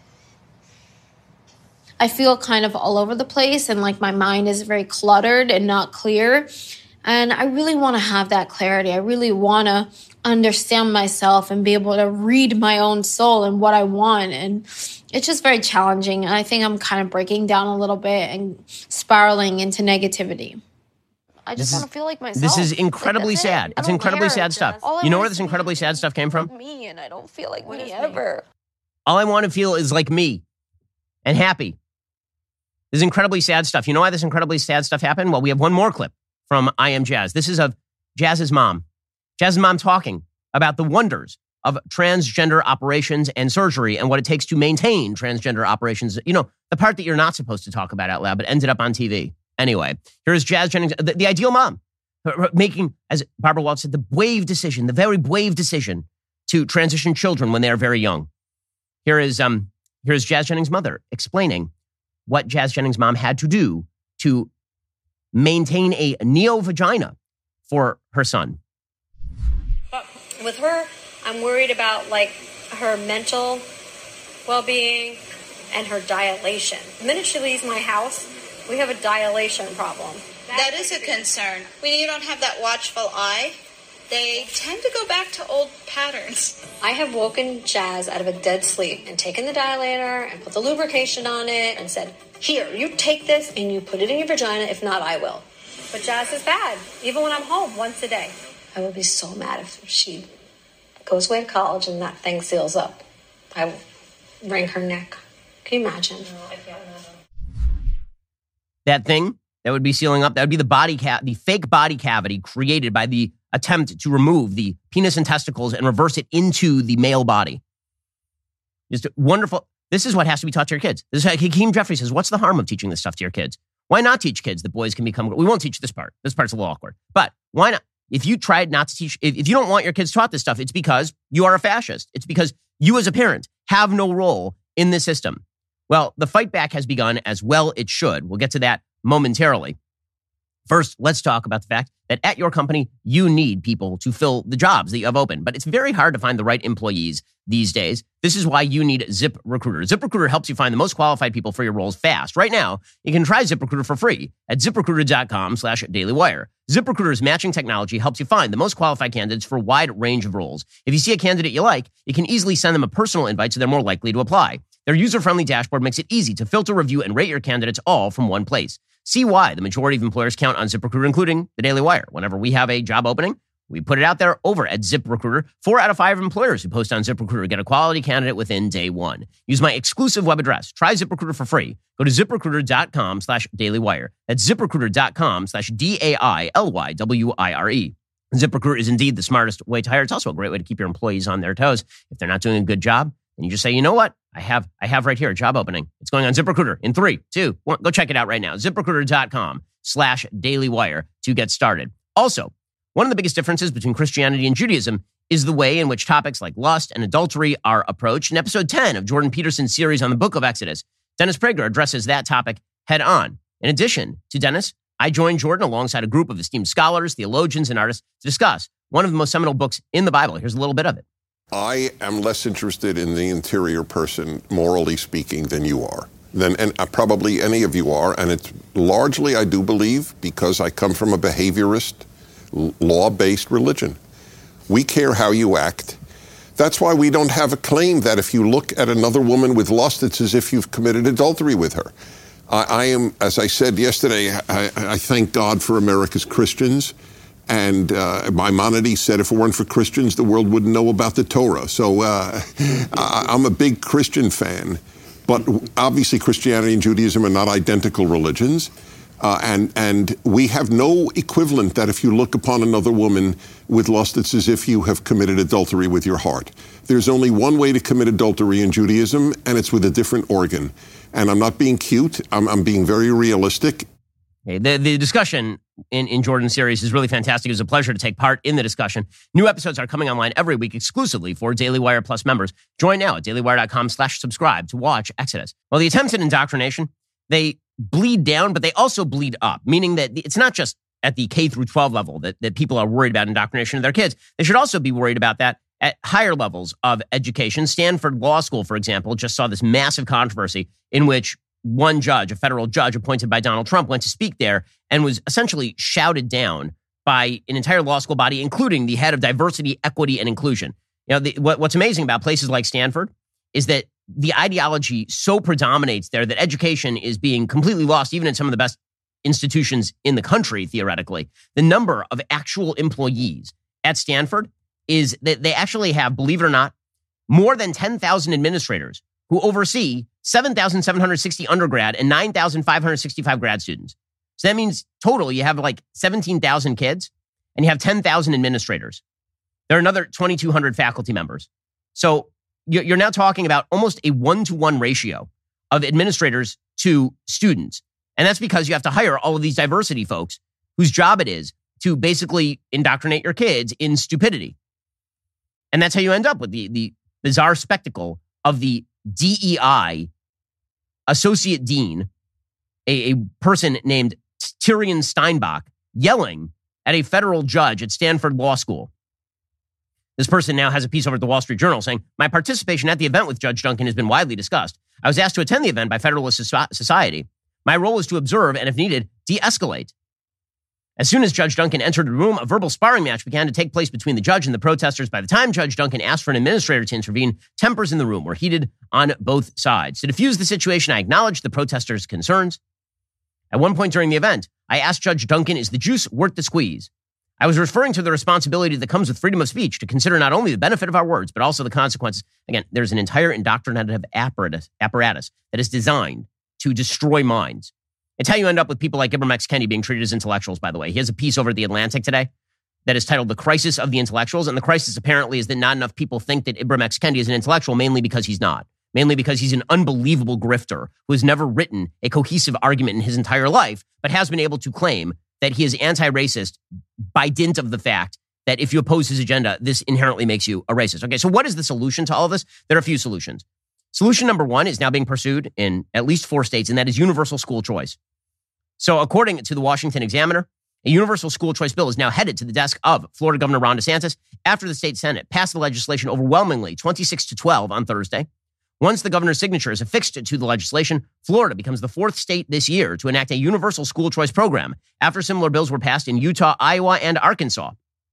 I feel kind of all over the place, and like my mind is very cluttered and not clear. And I really want to have that clarity. I really want to understand myself and be able to read my own soul and what I want. And it's just very challenging. And I think I'm kind of breaking down a little bit and spiraling into negativity. I just want to feel like myself. This is incredibly sad. It. It's incredibly sad stuff. You know where this incredibly sad stuff came from? Me, and I don't feel like me ever. All I want to feel is like me and happy. This is incredibly sad stuff. You know why this incredibly sad stuff happened? Well, we have one more clip from I Am Jazz. This is of Jazz's mom. Jazz's mom talking about the wonders of transgender operations and surgery and what it takes to maintain transgender operations. You know, the part that you're not supposed to talk about out loud, but ended up on T V. Anyway, here's Jazz Jennings, the, the ideal mom, making, as Barbara Walters said, the brave decision, the very brave decision to transition children when they are very young. Here is um, here's Jazz Jennings' mother explaining what Jazz Jennings' mom had to do to maintain a neo-vagina for her son. But with her, I'm worried about like her mental well-being and her dilation. The minute she leaves my house, we have a dilation problem. That is a concern. When you don't have that watchful eye, they tend to go back to old patterns. I have woken Jazz out of a dead sleep and taken the dilator and put the lubrication on it and said, here, you take this and you put it in your vagina. If not, I will. But Jazz is bad, even when I'm home once a day. I would be so mad if she goes away to college and that thing seals up. I will wring her neck. Can you imagine? No, I can't imagine. That thing that would be sealing up, that would be the body ca- the fake body cavity created by the attempt to remove the penis and testicles and reverse it into the male body. Just wonderful. This is what has to be taught to your kids. This is how Hakeem Jeffrey says, what's the harm of teaching this stuff to your kids? Why not teach kids that boys can become, we won't teach this part. This part's a little awkward. But why not? If you tried not to teach, if, if you don't want your kids taught this stuff, it's because you are a fascist. It's because you as a parent have no role in this system. Well, the fight back has begun, as well it should. We'll get to that momentarily. First, let's talk about the fact that at your company, you need people to fill the jobs that you have open. But it's very hard to find the right employees these days. This is why you need ZipRecruiter. ZipRecruiter helps you find the most qualified people for your roles fast. Right now, you can try ZipRecruiter for free at ZipRecruiter.com slash DailyWire. ZipRecruiter's matching technology helps you find the most qualified candidates for a wide range of roles. If you see a candidate you like, you can easily send them a personal invite so they're more likely to apply. Their user-friendly dashboard makes it easy to filter, review, and rate your candidates all from one place. See why the majority of employers count on ZipRecruiter, including the Daily Wire. Whenever we have a job opening, we put it out there over at ZipRecruiter. Four out of five employers who post on ZipRecruiter get a quality candidate within day one. Use my exclusive web address. Try ZipRecruiter for free. Go to ZipRecruiter.com slash DailyWire. That's ZipRecruiter.com slash D-A-I-L-Y-W-I-R-E. ZipRecruiter is indeed the smartest way to hire. It's also a great way to keep your employees on their toes. If they're not doing a good job, and you just say, you know what? I have I have right here a job opening. It's going on ZipRecruiter in three, two, one. Go check it out right now. ZipRecruiter.com slash DailyWire to get started. Also, one of the biggest differences between Christianity and Judaism is the way in which topics like lust and adultery are approached. In episode ten of Jordan Peterson's series on the book of Exodus, Dennis Prager addresses that topic head on. In addition to Dennis, I joined Jordan alongside a group of esteemed scholars, theologians, and artists to discuss one of the most seminal books in the Bible. Here's a little bit of it. I am less interested in the interior person, morally speaking, than you are, than and probably any of you are. And it's largely, I do believe, because I come from a behaviorist, law-based religion. We care how you act. That's why we don't have a claim that if you look at another woman with lust, it's as if you've committed adultery with her. I, I am, as I said yesterday, I, I thank God for America's Christians. And uh, Maimonides said if it weren't for Christians, the world wouldn't know about the Torah. So uh, I'm a big Christian fan. But obviously Christianity and Judaism are not identical religions. Uh, and, and we have no equivalent that if you look upon another woman with lust, it's as if you have committed adultery with your heart. There's only one way to commit adultery in Judaism, and it's with a different organ. And I'm not being cute. I'm, I'm being very realistic. Okay, the, the discussion in, in Jordan's series is really fantastic. It was a pleasure to take part in the discussion. New episodes are coming online every week exclusively for Daily Wire Plus members. Join now at dailywire.com slash subscribe to watch Exodus. Well, the attempts at indoctrination, they bleed down, but they also bleed up, meaning that it's not just at the K through twelve level that, that people are worried about indoctrination of their kids. They should also be worried about that at higher levels of education. Stanford Law School, for example, just saw this massive controversy in which one judge, a federal judge appointed by Donald Trump, went to speak there and was essentially shouted down by an entire law school body, including the head of diversity, equity, and inclusion. You know, the, what, what's amazing about places like Stanford is that the ideology so predominates there that education is being completely lost, even in some of the best institutions in the country, theoretically. The number of actual employees at Stanford is that they actually have, believe it or not, more than ten thousand administrators who oversee seven thousand seven hundred sixty undergrad and nine thousand five hundred sixty-five grad students. So that means total, you have like seventeen thousand kids and you have ten thousand administrators. There are another twenty-two hundred faculty members. So you're now talking about almost a one-to-one ratio of administrators to students. And that's because you have to hire all of these diversity folks whose job it is to basically indoctrinate your kids in stupidity. And that's how you end up with the, the bizarre spectacle of the D E I associate dean, a, a person named Tyrion Steinbach, yelling at a federal judge at Stanford Law School. This person now has a piece over at the Wall Street Journal saying, my participation at the event with Judge Duncan has been widely discussed. I was asked to attend the event by Federalist Society. My role is to observe and, if needed, de-escalate. As soon as Judge Duncan entered the room, a verbal sparring match began to take place between the judge and the protesters. By the time Judge Duncan asked for an administrator to intervene, tempers in the room were heated on both sides. To defuse the situation, I acknowledged the protesters' concerns. At one point during the event, I asked Judge Duncan, is the juice worth the squeeze? I was referring to the responsibility that comes with freedom of speech to consider not only the benefit of our words, but also the consequences. Again, there's an entire indoctrinative apparatus, apparatus that is designed to destroy minds. It's how you end up with people like Ibram X. Kendi being treated as intellectuals, by the way. He has a piece over at The Atlantic today that is titled The Crisis of the Intellectuals. And the crisis apparently is that not enough people think that Ibram X. Kendi is an intellectual, mainly because he's not. Mainly because he's an unbelievable grifter who has never written a cohesive argument in his entire life, but has been able to claim that he is anti-racist by dint of the fact that if you oppose his agenda, this inherently makes you a racist. Okay, so what is the solution to all of this? There are a few solutions. Solution number one is now being pursued in at least four states, and that is universal school choice. So according to the Washington Examiner, a universal school choice bill is now headed to the desk of Florida Governor Ron DeSantis after the state Senate passed the legislation overwhelmingly twenty-six to twelve on Thursday. Once the governor's signature is affixed to the legislation, Florida becomes the fourth state this year to enact a universal school choice program after similar bills were passed in Utah, Iowa, and Arkansas.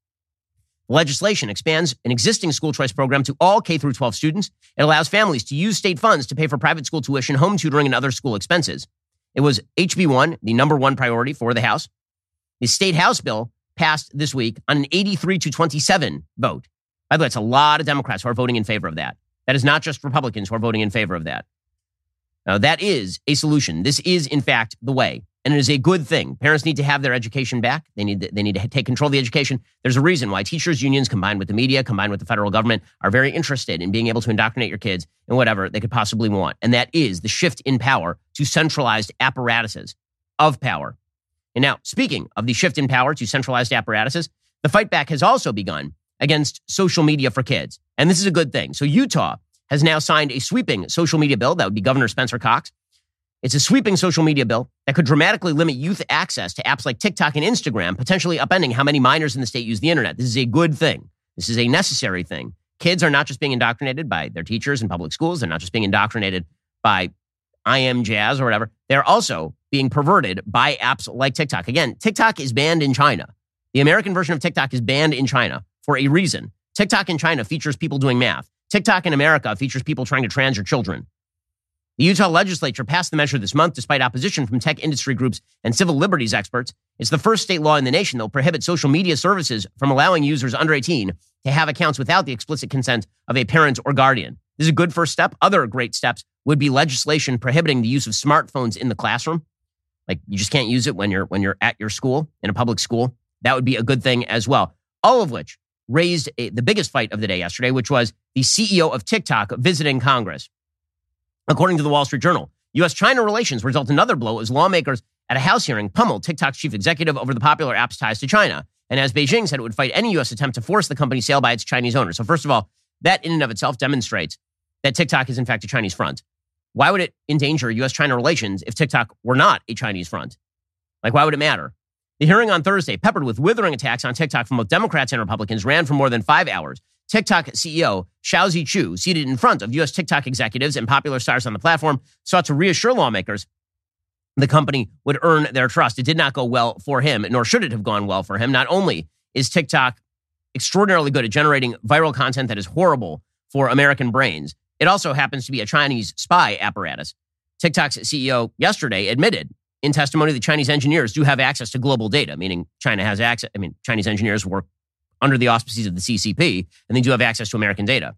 The legislation expands an existing school choice program to all K through twelve students. It allows families to use state funds to pay for private school tuition, home tutoring, and other school expenses. It was H B one, the number one priority for the House. The state House bill passed this week on an eighty-three to twenty-seven vote. By the way, it's a lot of Democrats who are voting in favor of that. That is not just Republicans who are voting in favor of that. Now, that is a solution. This is, in fact, the way. And it is a good thing. Parents need to have their education back. They need to, they need to take control of the education. There's a reason why teachers' unions, combined with the media, combined with the federal government, are very interested in being able to indoctrinate your kids in whatever they could possibly want. And that is the shift in power to centralized apparatuses of power. And now, speaking of the shift in power to centralized apparatuses, the fight back has also begun against social media for kids. And this is a good thing. So Utah has now signed a sweeping social media bill. That would be Governor Spencer Cox. It's a sweeping social media bill that could dramatically limit youth access to apps like TikTok and Instagram, potentially upending how many minors in the state use the internet. This is a good thing. This is a necessary thing. Kids are not just being indoctrinated by their teachers in public schools. They're not just being indoctrinated by I Am Jazz or whatever. They're also being perverted by apps like TikTok. Again, TikTok is banned in China. The American version of TikTok is banned in China for a reason. TikTok in China features people doing math. TikTok in America features people trying to trans your children. The Utah legislature passed the measure this month despite opposition from tech industry groups and civil liberties experts. It's the first state law in the nation that will prohibit social media services from allowing users under eighteen to have accounts without the explicit consent of a parent or guardian. This is a good first step. Other great steps would be legislation prohibiting the use of smartphones in the classroom. Like, you just can't use it when you're when you're at your school, in a public school. That would be a good thing as well. All of which raised a, the biggest fight of the day yesterday, which was the C E O of TikTok visiting Congress. According to the Wall Street Journal, U S-China relations result in another blow as lawmakers at a House hearing pummeled TikTok's chief executive over the popular app's ties to China. And as Beijing said it would fight any U S attempt to force the company's sale by its Chinese owner. So first of all, that in and of itself demonstrates that TikTok is in fact a Chinese front. Why would it endanger U S-China relations if TikTok were not a Chinese front? Like, why would it matter? The hearing on Thursday, peppered with withering attacks on TikTok from both Democrats and Republicans, ran for more than five hours. TikTok C E O Xiaozi Chu, seated in front of U S TikTok executives and popular stars on the platform, sought to reassure lawmakers the company would earn their trust. It did not go well for him, nor should it have gone well for him. Not only is TikTok extraordinarily good at generating viral content that is horrible for American brains, it also happens to be a Chinese spy apparatus. TikTok's C E O yesterday admitted in testimony that Chinese engineers do have access to global data, meaning China has access. I mean, Chinese engineers work under the auspices of the C C P, and they do have access to American data.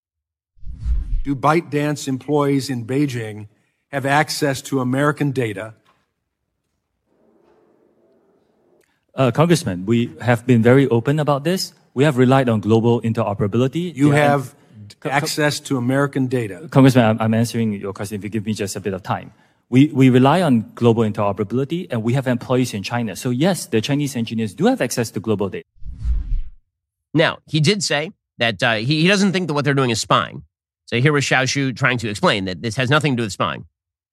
Do ByteDance employees in Beijing have access to American data? Uh, Congressman, we have been very open about this. We have relied on global interoperability. You yeah, have and, access to American data. Congressman, I'm, I'm answering your question if you give me just a bit of time. We, we rely on global interoperability, and we have employees in China. So yes, the Chinese engineers do have access to global data. Now, he did say that uh, he, he doesn't think that what they're doing is spying. So here was Xiao Shu trying to explain that this has nothing to do with spying.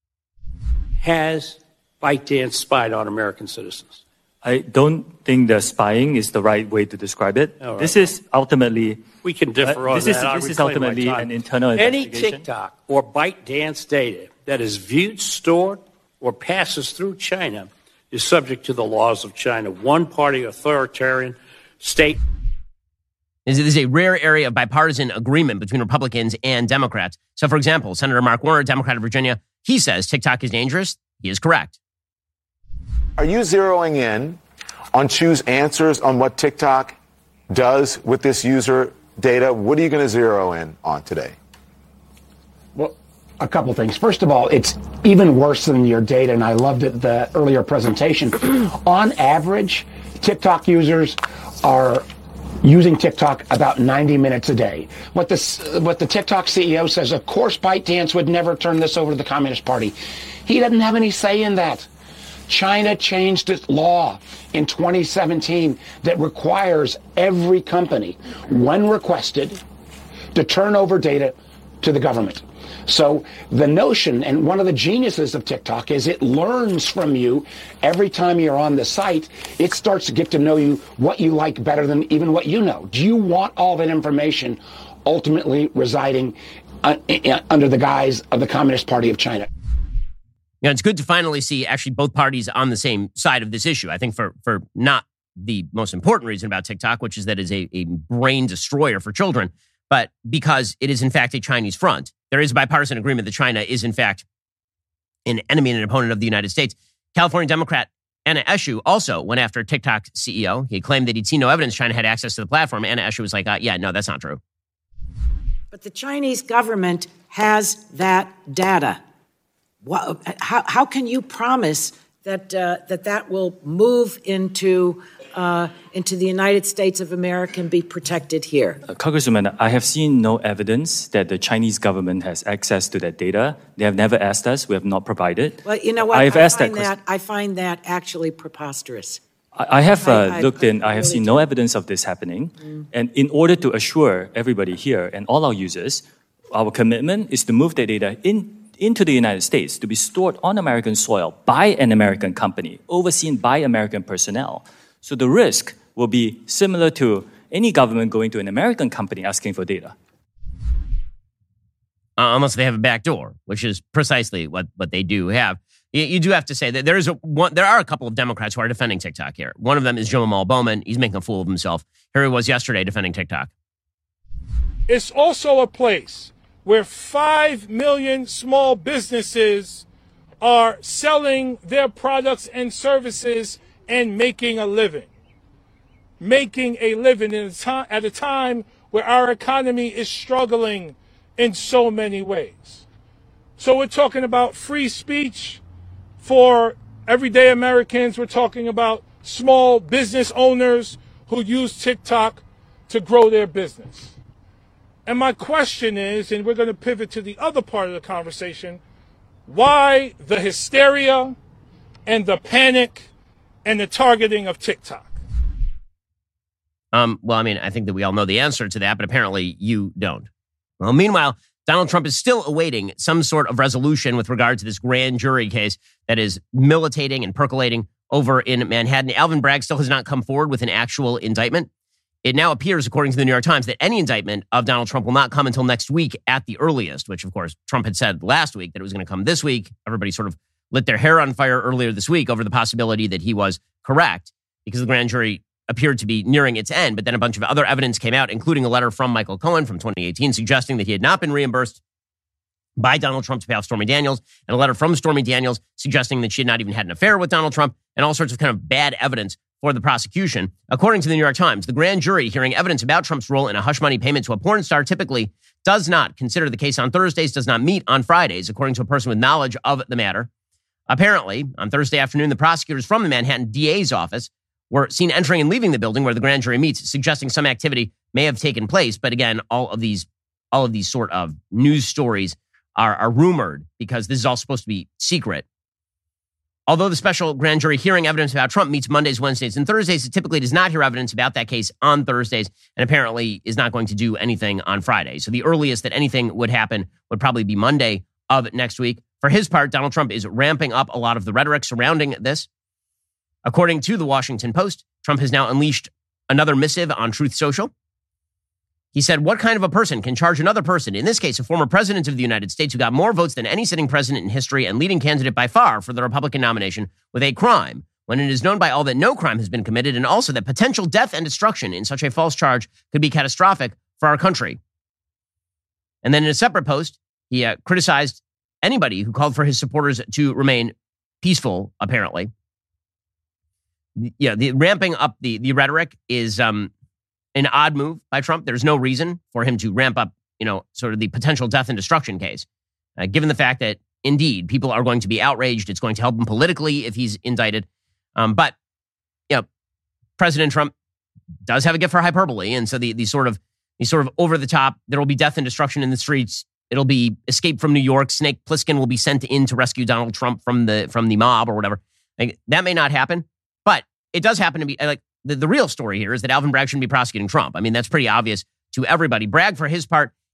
Has ByteDance spied on American citizens? I don't think the spying is the right way to describe it. Right. This is ultimately... We can differ uh, on this that. Is, this is ultimately an internal Any investigation. Any TikTok or ByteDance data that is viewed, stored, or passes through China is subject to the laws of China. One-party authoritarian state... This is a rare area of bipartisan agreement between Republicans and Democrats. So, for example, Senator Mark Warner, Democrat of Virginia, he says TikTok is dangerous. He is correct. Are you zeroing in on Chu's answers on what TikTok does with this user data? What are you going to zero in on today? Well, a couple things. First of all, it's even worse than your data, and I loved it the earlier presentation. On average, TikTok users are using TikTok about ninety minutes a day. What the, what the TikTok C E O says, of course ByteDance would never turn this over to the Communist Party. He doesn't have any say in that. China changed its law in twenty seventeen that requires every company, when requested, to turn over data to the government. So the notion, and one of the geniuses of TikTok is it learns from you every time you're on the site. It starts to get to know you, what you like better than even what you know. Do you want all that information ultimately residing uh, under the guise of the Communist Party of China? Yeah, it's good to finally see actually both parties on the same side of this issue. I think for for not the most important reason about TikTok, which is that it's a, a brain destroyer for children, but because it is in fact a Chinese front. There is bipartisan agreement that China is in fact an enemy and an opponent of the United States. California Democrat Anna Eshoo also went after TikTok's C E O. He claimed that he'd seen no evidence China had access to the platform. Anna Eshoo was like, uh, yeah, no, that's not true. But the Chinese government has that data. How, how can you promise that uh, that that will move into uh, into the United States of America and be protected here? Uh, Congresswoman, I have seen no evidence that the Chinese government has access to that data. They have never asked us. We have not provided. Well, you know what? I have I asked find that, that I find that actually preposterous. I, I have uh, I, I, looked in. I, I have really seen do. no evidence of this happening. Mm. And in order to assure everybody here and all our users, our commitment is to move the data in. into the United States to be stored on American soil by an American company, overseen by American personnel. So the risk will be similar to any government going to an American company asking for data. Uh, unless they have a back door, which is precisely what, what they do have. You, you do have to say that there is a one, there are a couple of Democrats who are defending TikTok here. One of them is Jamal Bowman. He's making a fool of himself. Here he was yesterday defending TikTok. It's also a place where five million small businesses are selling their products and services and making a living. Making a living in a time, at a time where our economy is struggling in so many ways. So we're talking about free speech for everyday Americans. We're talking about small business owners who use TikTok to grow their business. And my question is, and we're going to pivot to the other part of the conversation, why the hysteria and the panic and the targeting of TikTok? Um, well, I mean, I think that we all know the answer to that, but apparently you don't. Well, meanwhile, Donald Trump is still awaiting some sort of resolution with regard to this grand jury case that is militating and percolating over in Manhattan. Alvin Bragg still has not come forward with an actual indictment. It now appears, according to the New York Times, that any indictment of Donald Trump will not come until next week at the earliest, which, of course, Trump had said last week that it was going to come this week. Everybody sort of lit their hair on fire earlier this week over the possibility that he was correct because the grand jury appeared to be nearing its end. But then a bunch of other evidence came out, including a letter from Michael Cohen from twenty eighteen suggesting that he had not been reimbursed by Donald Trump to pay off Stormy Daniels, and a letter from Stormy Daniels suggesting that she had not even had an affair with Donald Trump, and all sorts of kind of bad evidence for the prosecution. According to the New York Times, the grand jury hearing evidence about Trump's role in a hush money payment to a porn star typically does not consider the case on Thursdays, does not meet on Fridays, according to a person with knowledge of the matter. Apparently, on Thursday afternoon, the prosecutors from the Manhattan D A's office were seen entering and leaving the building where the grand jury meets, suggesting some activity may have taken place. But again, all of these, all of these sort of news stories are, are rumored because this is all supposed to be secret. Although the special grand jury hearing evidence about Trump meets Mondays, Wednesdays, and Thursdays, it typically does not hear evidence about that case on Thursdays and apparently is not going to do anything on Friday. So the earliest that anything would happen would probably be Monday of next week. For his part, Donald Trump is ramping up a lot of the rhetoric surrounding this. According to the Washington Post, Trump has now unleashed another missive on Truth Social. He said, what kind of a person can charge another person, in this case, a former president of the United States who got more votes than any sitting president in history and leading candidate by far for the Republican nomination, with a crime, when it is known by all that no crime has been committed and also that potential death and destruction in such a false charge could be catastrophic for our country? And then in a separate post, he uh, criticized anybody who called for his supporters to remain peaceful, apparently. Yeah, the ramping up the, the rhetoric is um, an odd move by Trump. There's no reason for him to ramp up, you know, sort of the potential death and destruction case, uh, given the fact that, indeed, people are going to be outraged. It's going to help him politically if he's indicted. Um, but, you know, President Trump does have a gift for hyperbole. And so the, the sort of, the sort of over the top, there will be death and destruction in the streets. It'll be escape from New York. Snake Plissken will be sent in to rescue Donald Trump from the, from the mob or whatever. Like, that may not happen. But it does happen to be, like, the, the real story here is that Alvin Bragg shouldn't be prosecuting Trump. I mean, that's pretty obvious to everybody. Bragg, for his part,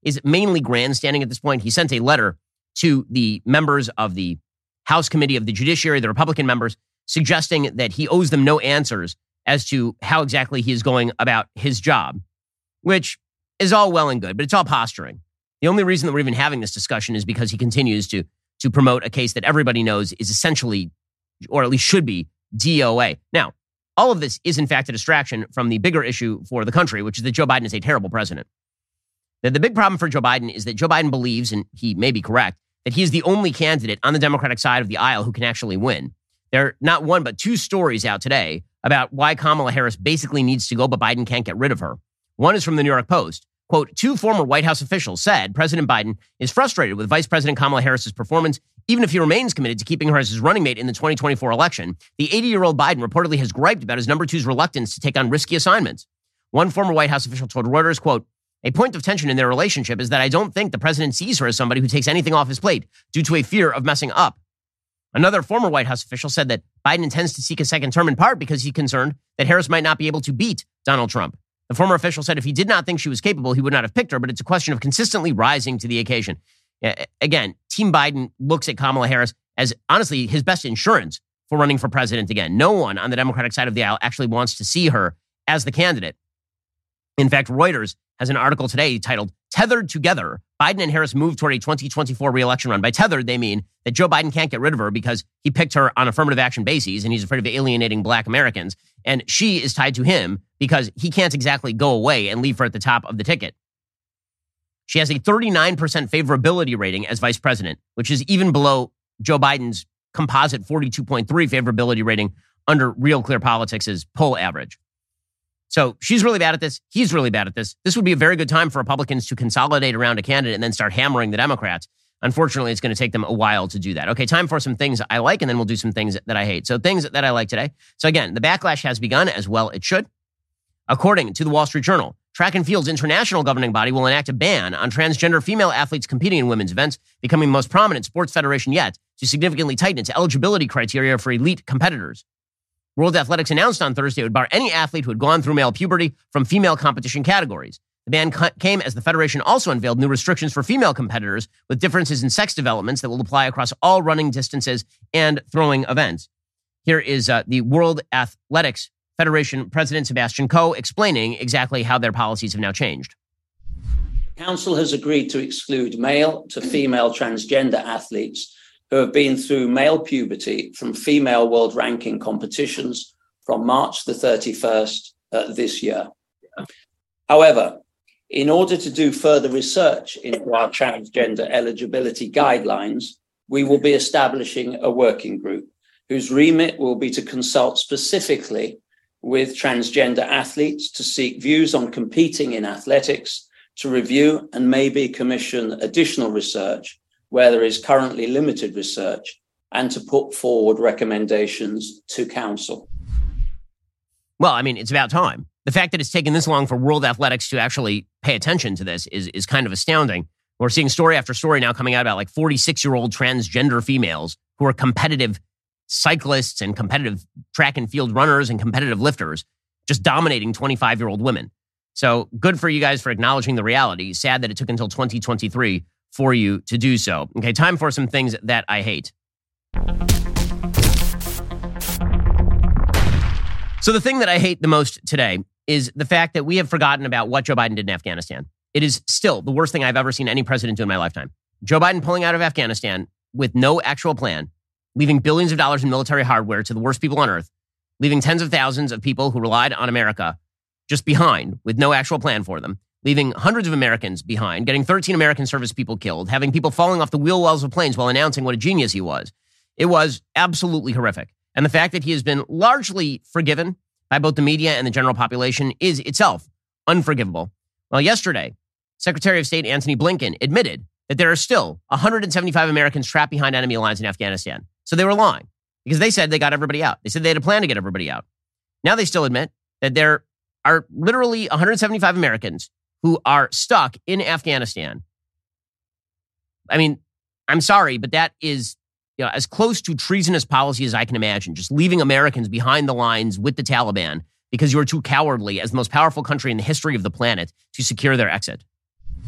is mainly grandstanding at this point. He sent a letter to the members of the House Committee of the Judiciary, the Republican members, suggesting that he owes them no answers as to how exactly he is going about his job, which is all well and good, but it's all posturing. The only reason that we're even having this discussion is because he continues to, to promote a case that everybody knows is essentially, or at least should be, D O A. Now, all of this is in fact a distraction from the bigger issue for the country, which is that Joe Biden is a terrible president. The, the big problem for Joe Biden is that Joe Biden believes, and he may be correct, that he is the only candidate on the Democratic side of the aisle who can actually win. There are not one, but two stories out today about why Kamala Harris basically needs to go, but Biden can't get rid of her. One is from the New York Post. Quote, two former White House officials said President Biden is frustrated with Vice President Kamala Harris's performance, even if he remains committed to keeping her as his running mate in the twenty twenty-four election. The eighty-year-old Biden reportedly has griped about his number two's reluctance to take on risky assignments. One former White House official told Reuters, quote, a point of tension in their relationship is that I don't think the president sees her as somebody who takes anything off his plate due to a fear of messing up. Another former White House official said that Biden intends to seek a second term in part because he's concerned that Harris might not be able to beat Donald Trump. The former official said if he did not think she was capable, he would not have picked her, but it's a question of consistently rising to the occasion. Again, Team Biden looks at Kamala Harris as honestly his best insurance for running for president again. No one on the Democratic side of the aisle actually wants to see her as the candidate. In fact, Reuters has an article today titled, Tethered Together, Biden and Harris move toward a twenty twenty-four re-election run. By tethered, they mean that Joe Biden can't get rid of her because he picked her on affirmative action bases and he's afraid of alienating black Americans. And she is tied to him because he can't exactly go away and leave her at the top of the ticket. She has a thirty-nine percent favorability rating as vice president, which is even below Joe Biden's composite forty-two point three favorability rating under Real Clear Politics' poll average. So she's really bad at this. He's really bad at this. This would be a very good time for Republicans to consolidate around a candidate and then start hammering the Democrats. Unfortunately, it's going to take them a while to do that. Okay, time for some things I like, and then we'll do some things that I hate. So things that I like today. So again, the backlash has begun, as well it should. According to the Wall Street Journal, Track and Field's international governing body will enact a ban on transgender female athletes competing in women's events, becoming the most prominent sports federation yet to significantly tighten its eligibility criteria for elite competitors. World Athletics announced on Thursday it would bar any athlete who had gone through male puberty from female competition categories. The ban came as the federation also unveiled new restrictions for female competitors with differences in sex developments that will apply across all running distances and throwing events. Here is uh, the World Athletics Federation President Sebastian Coe explaining exactly how their policies have now changed. The Council has agreed to exclude male to female transgender athletes who have been through male puberty from female world ranking competitions from March the thirty-first uh, this year. However, in order to do further research into our transgender eligibility guidelines, we will be establishing a working group whose remit will be to consult specifically with transgender athletes to seek views on competing in athletics, to review and maybe commission additional research where there is currently limited research, and to put forward recommendations to Council. Well, I mean, it's about time. The fact that it's taken this long for World Athletics to actually pay attention to this is, is kind of astounding. We're seeing story after story now coming out about like forty-six-year-old transgender females who are competitive cyclists and competitive track and field runners and competitive lifters, just dominating twenty-five-year-old women. So good for you guys for acknowledging the reality. Sad that it took until twenty twenty-three for you to do so. Okay, time for some things that I hate. So the thing that I hate the most today is the fact that we have forgotten about what Joe Biden did in Afghanistan. It is still the worst thing I've ever seen any president do in my lifetime. Joe Biden pulling out of Afghanistan with no actual plan, leaving billions of dollars in military hardware to the worst people on earth, leaving tens of thousands of people who relied on America just behind with no actual plan for them, leaving hundreds of Americans behind, getting thirteen American service people killed, having people falling off the wheel wells of planes while announcing what a genius he was. It was absolutely horrific. And the fact that he has been largely forgiven by both the media and the general population is itself unforgivable. Well, yesterday, Secretary of State Antony Blinken admitted that there are still one hundred seventy-five Americans trapped behind enemy lines in Afghanistan. So they were lying because they said they got everybody out. They said they had a plan to get everybody out. Now they still admit that there are literally one hundred seventy-five Americans who are stuck in Afghanistan. I mean, I'm sorry, but that is, you know, as close to treasonous policy as I can imagine, just leaving Americans behind the lines with the Taliban because you're too cowardly as the most powerful country in the history of the planet to secure their exit.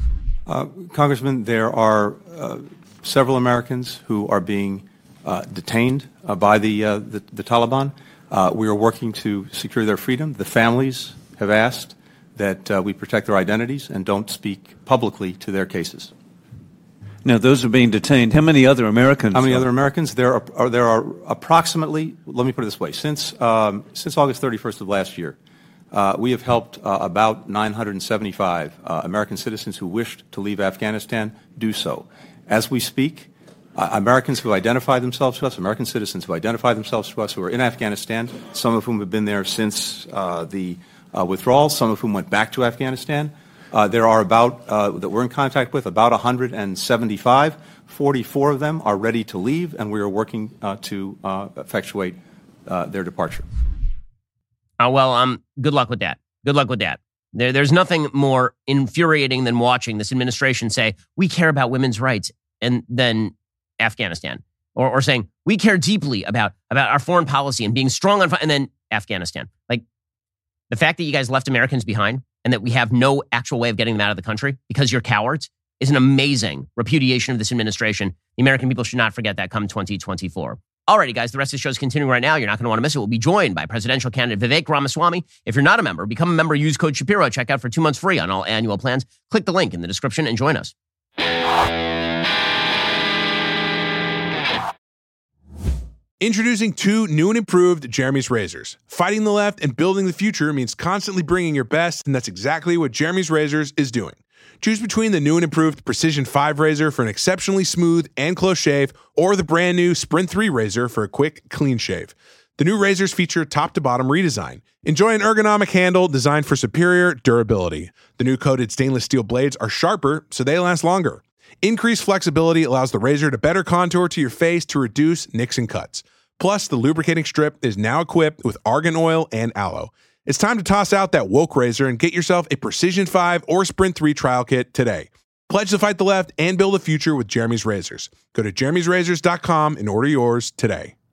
Uh, Congressman, there are uh, several Americans who are being uh, detained uh, by the, uh, the, the Taliban. Uh, we are working to secure their freedom. The families have asked that uh, we protect their identities and don't speak publicly to their cases. Now, those are being detained. How many other Americans? How many other Americans? There are, are there are approximately. Let me put it this way: since um, since August thirty-first of last year, uh, we have helped uh, about nine hundred seventy-five uh, American citizens who wished to leave Afghanistan do so. As we speak, uh, Americans who identify themselves to us, American citizens who identify themselves to us, who are in Afghanistan, some of whom have been there since uh, the uh, withdrawal, some of whom went back to Afghanistan. Uh, there are about, uh, that we're in contact with, about one hundred seventy-five. forty-four of them are ready to leave, and we are working uh, to uh, effectuate uh, their departure. Oh, well, um, good luck with that. Good luck with that. There, there's nothing more infuriating than watching this administration say, we care about women's rights, and then Afghanistan. Or, or saying, we care deeply about, about our foreign policy and being strong on, and then Afghanistan. Like, the fact that you guys left Americans behind and that we have no actual way of getting them out of the country because you're cowards is an amazing repudiation of this administration. The American people should not forget that come twenty twenty-four. Alrighty, guys, the rest of the show is continuing right now. You're not going to want to miss it. We'll be joined by presidential candidate Vivek Ramaswamy. If you're not a member, become a member. Use code Shapiro. Check out for two months free on all annual plans. Click the link in the description and join us. Introducing two new and improved Jeremy's Razors. Fighting the left and building the future means constantly bringing your best, and that's exactly what Jeremy's Razors is doing. Choose between the new and improved Precision five razor for an exceptionally smooth and close shave, or the brand new Sprint three razor for a quick, clean shave. The new razors feature top-to-bottom redesign. Enjoy an ergonomic handle designed for superior durability. The new coated stainless steel blades are sharper, so they last longer. Increased flexibility allows the razor to better contour to your face to reduce nicks and cuts. Plus, the lubricating strip is now equipped with argan oil and aloe. It's time to toss out that woke razor and get yourself a Precision five or Sprint three trial kit today. Pledge to fight the left and build a future with Jeremy's Razors. Go to jeremy's razors dot com and order yours today.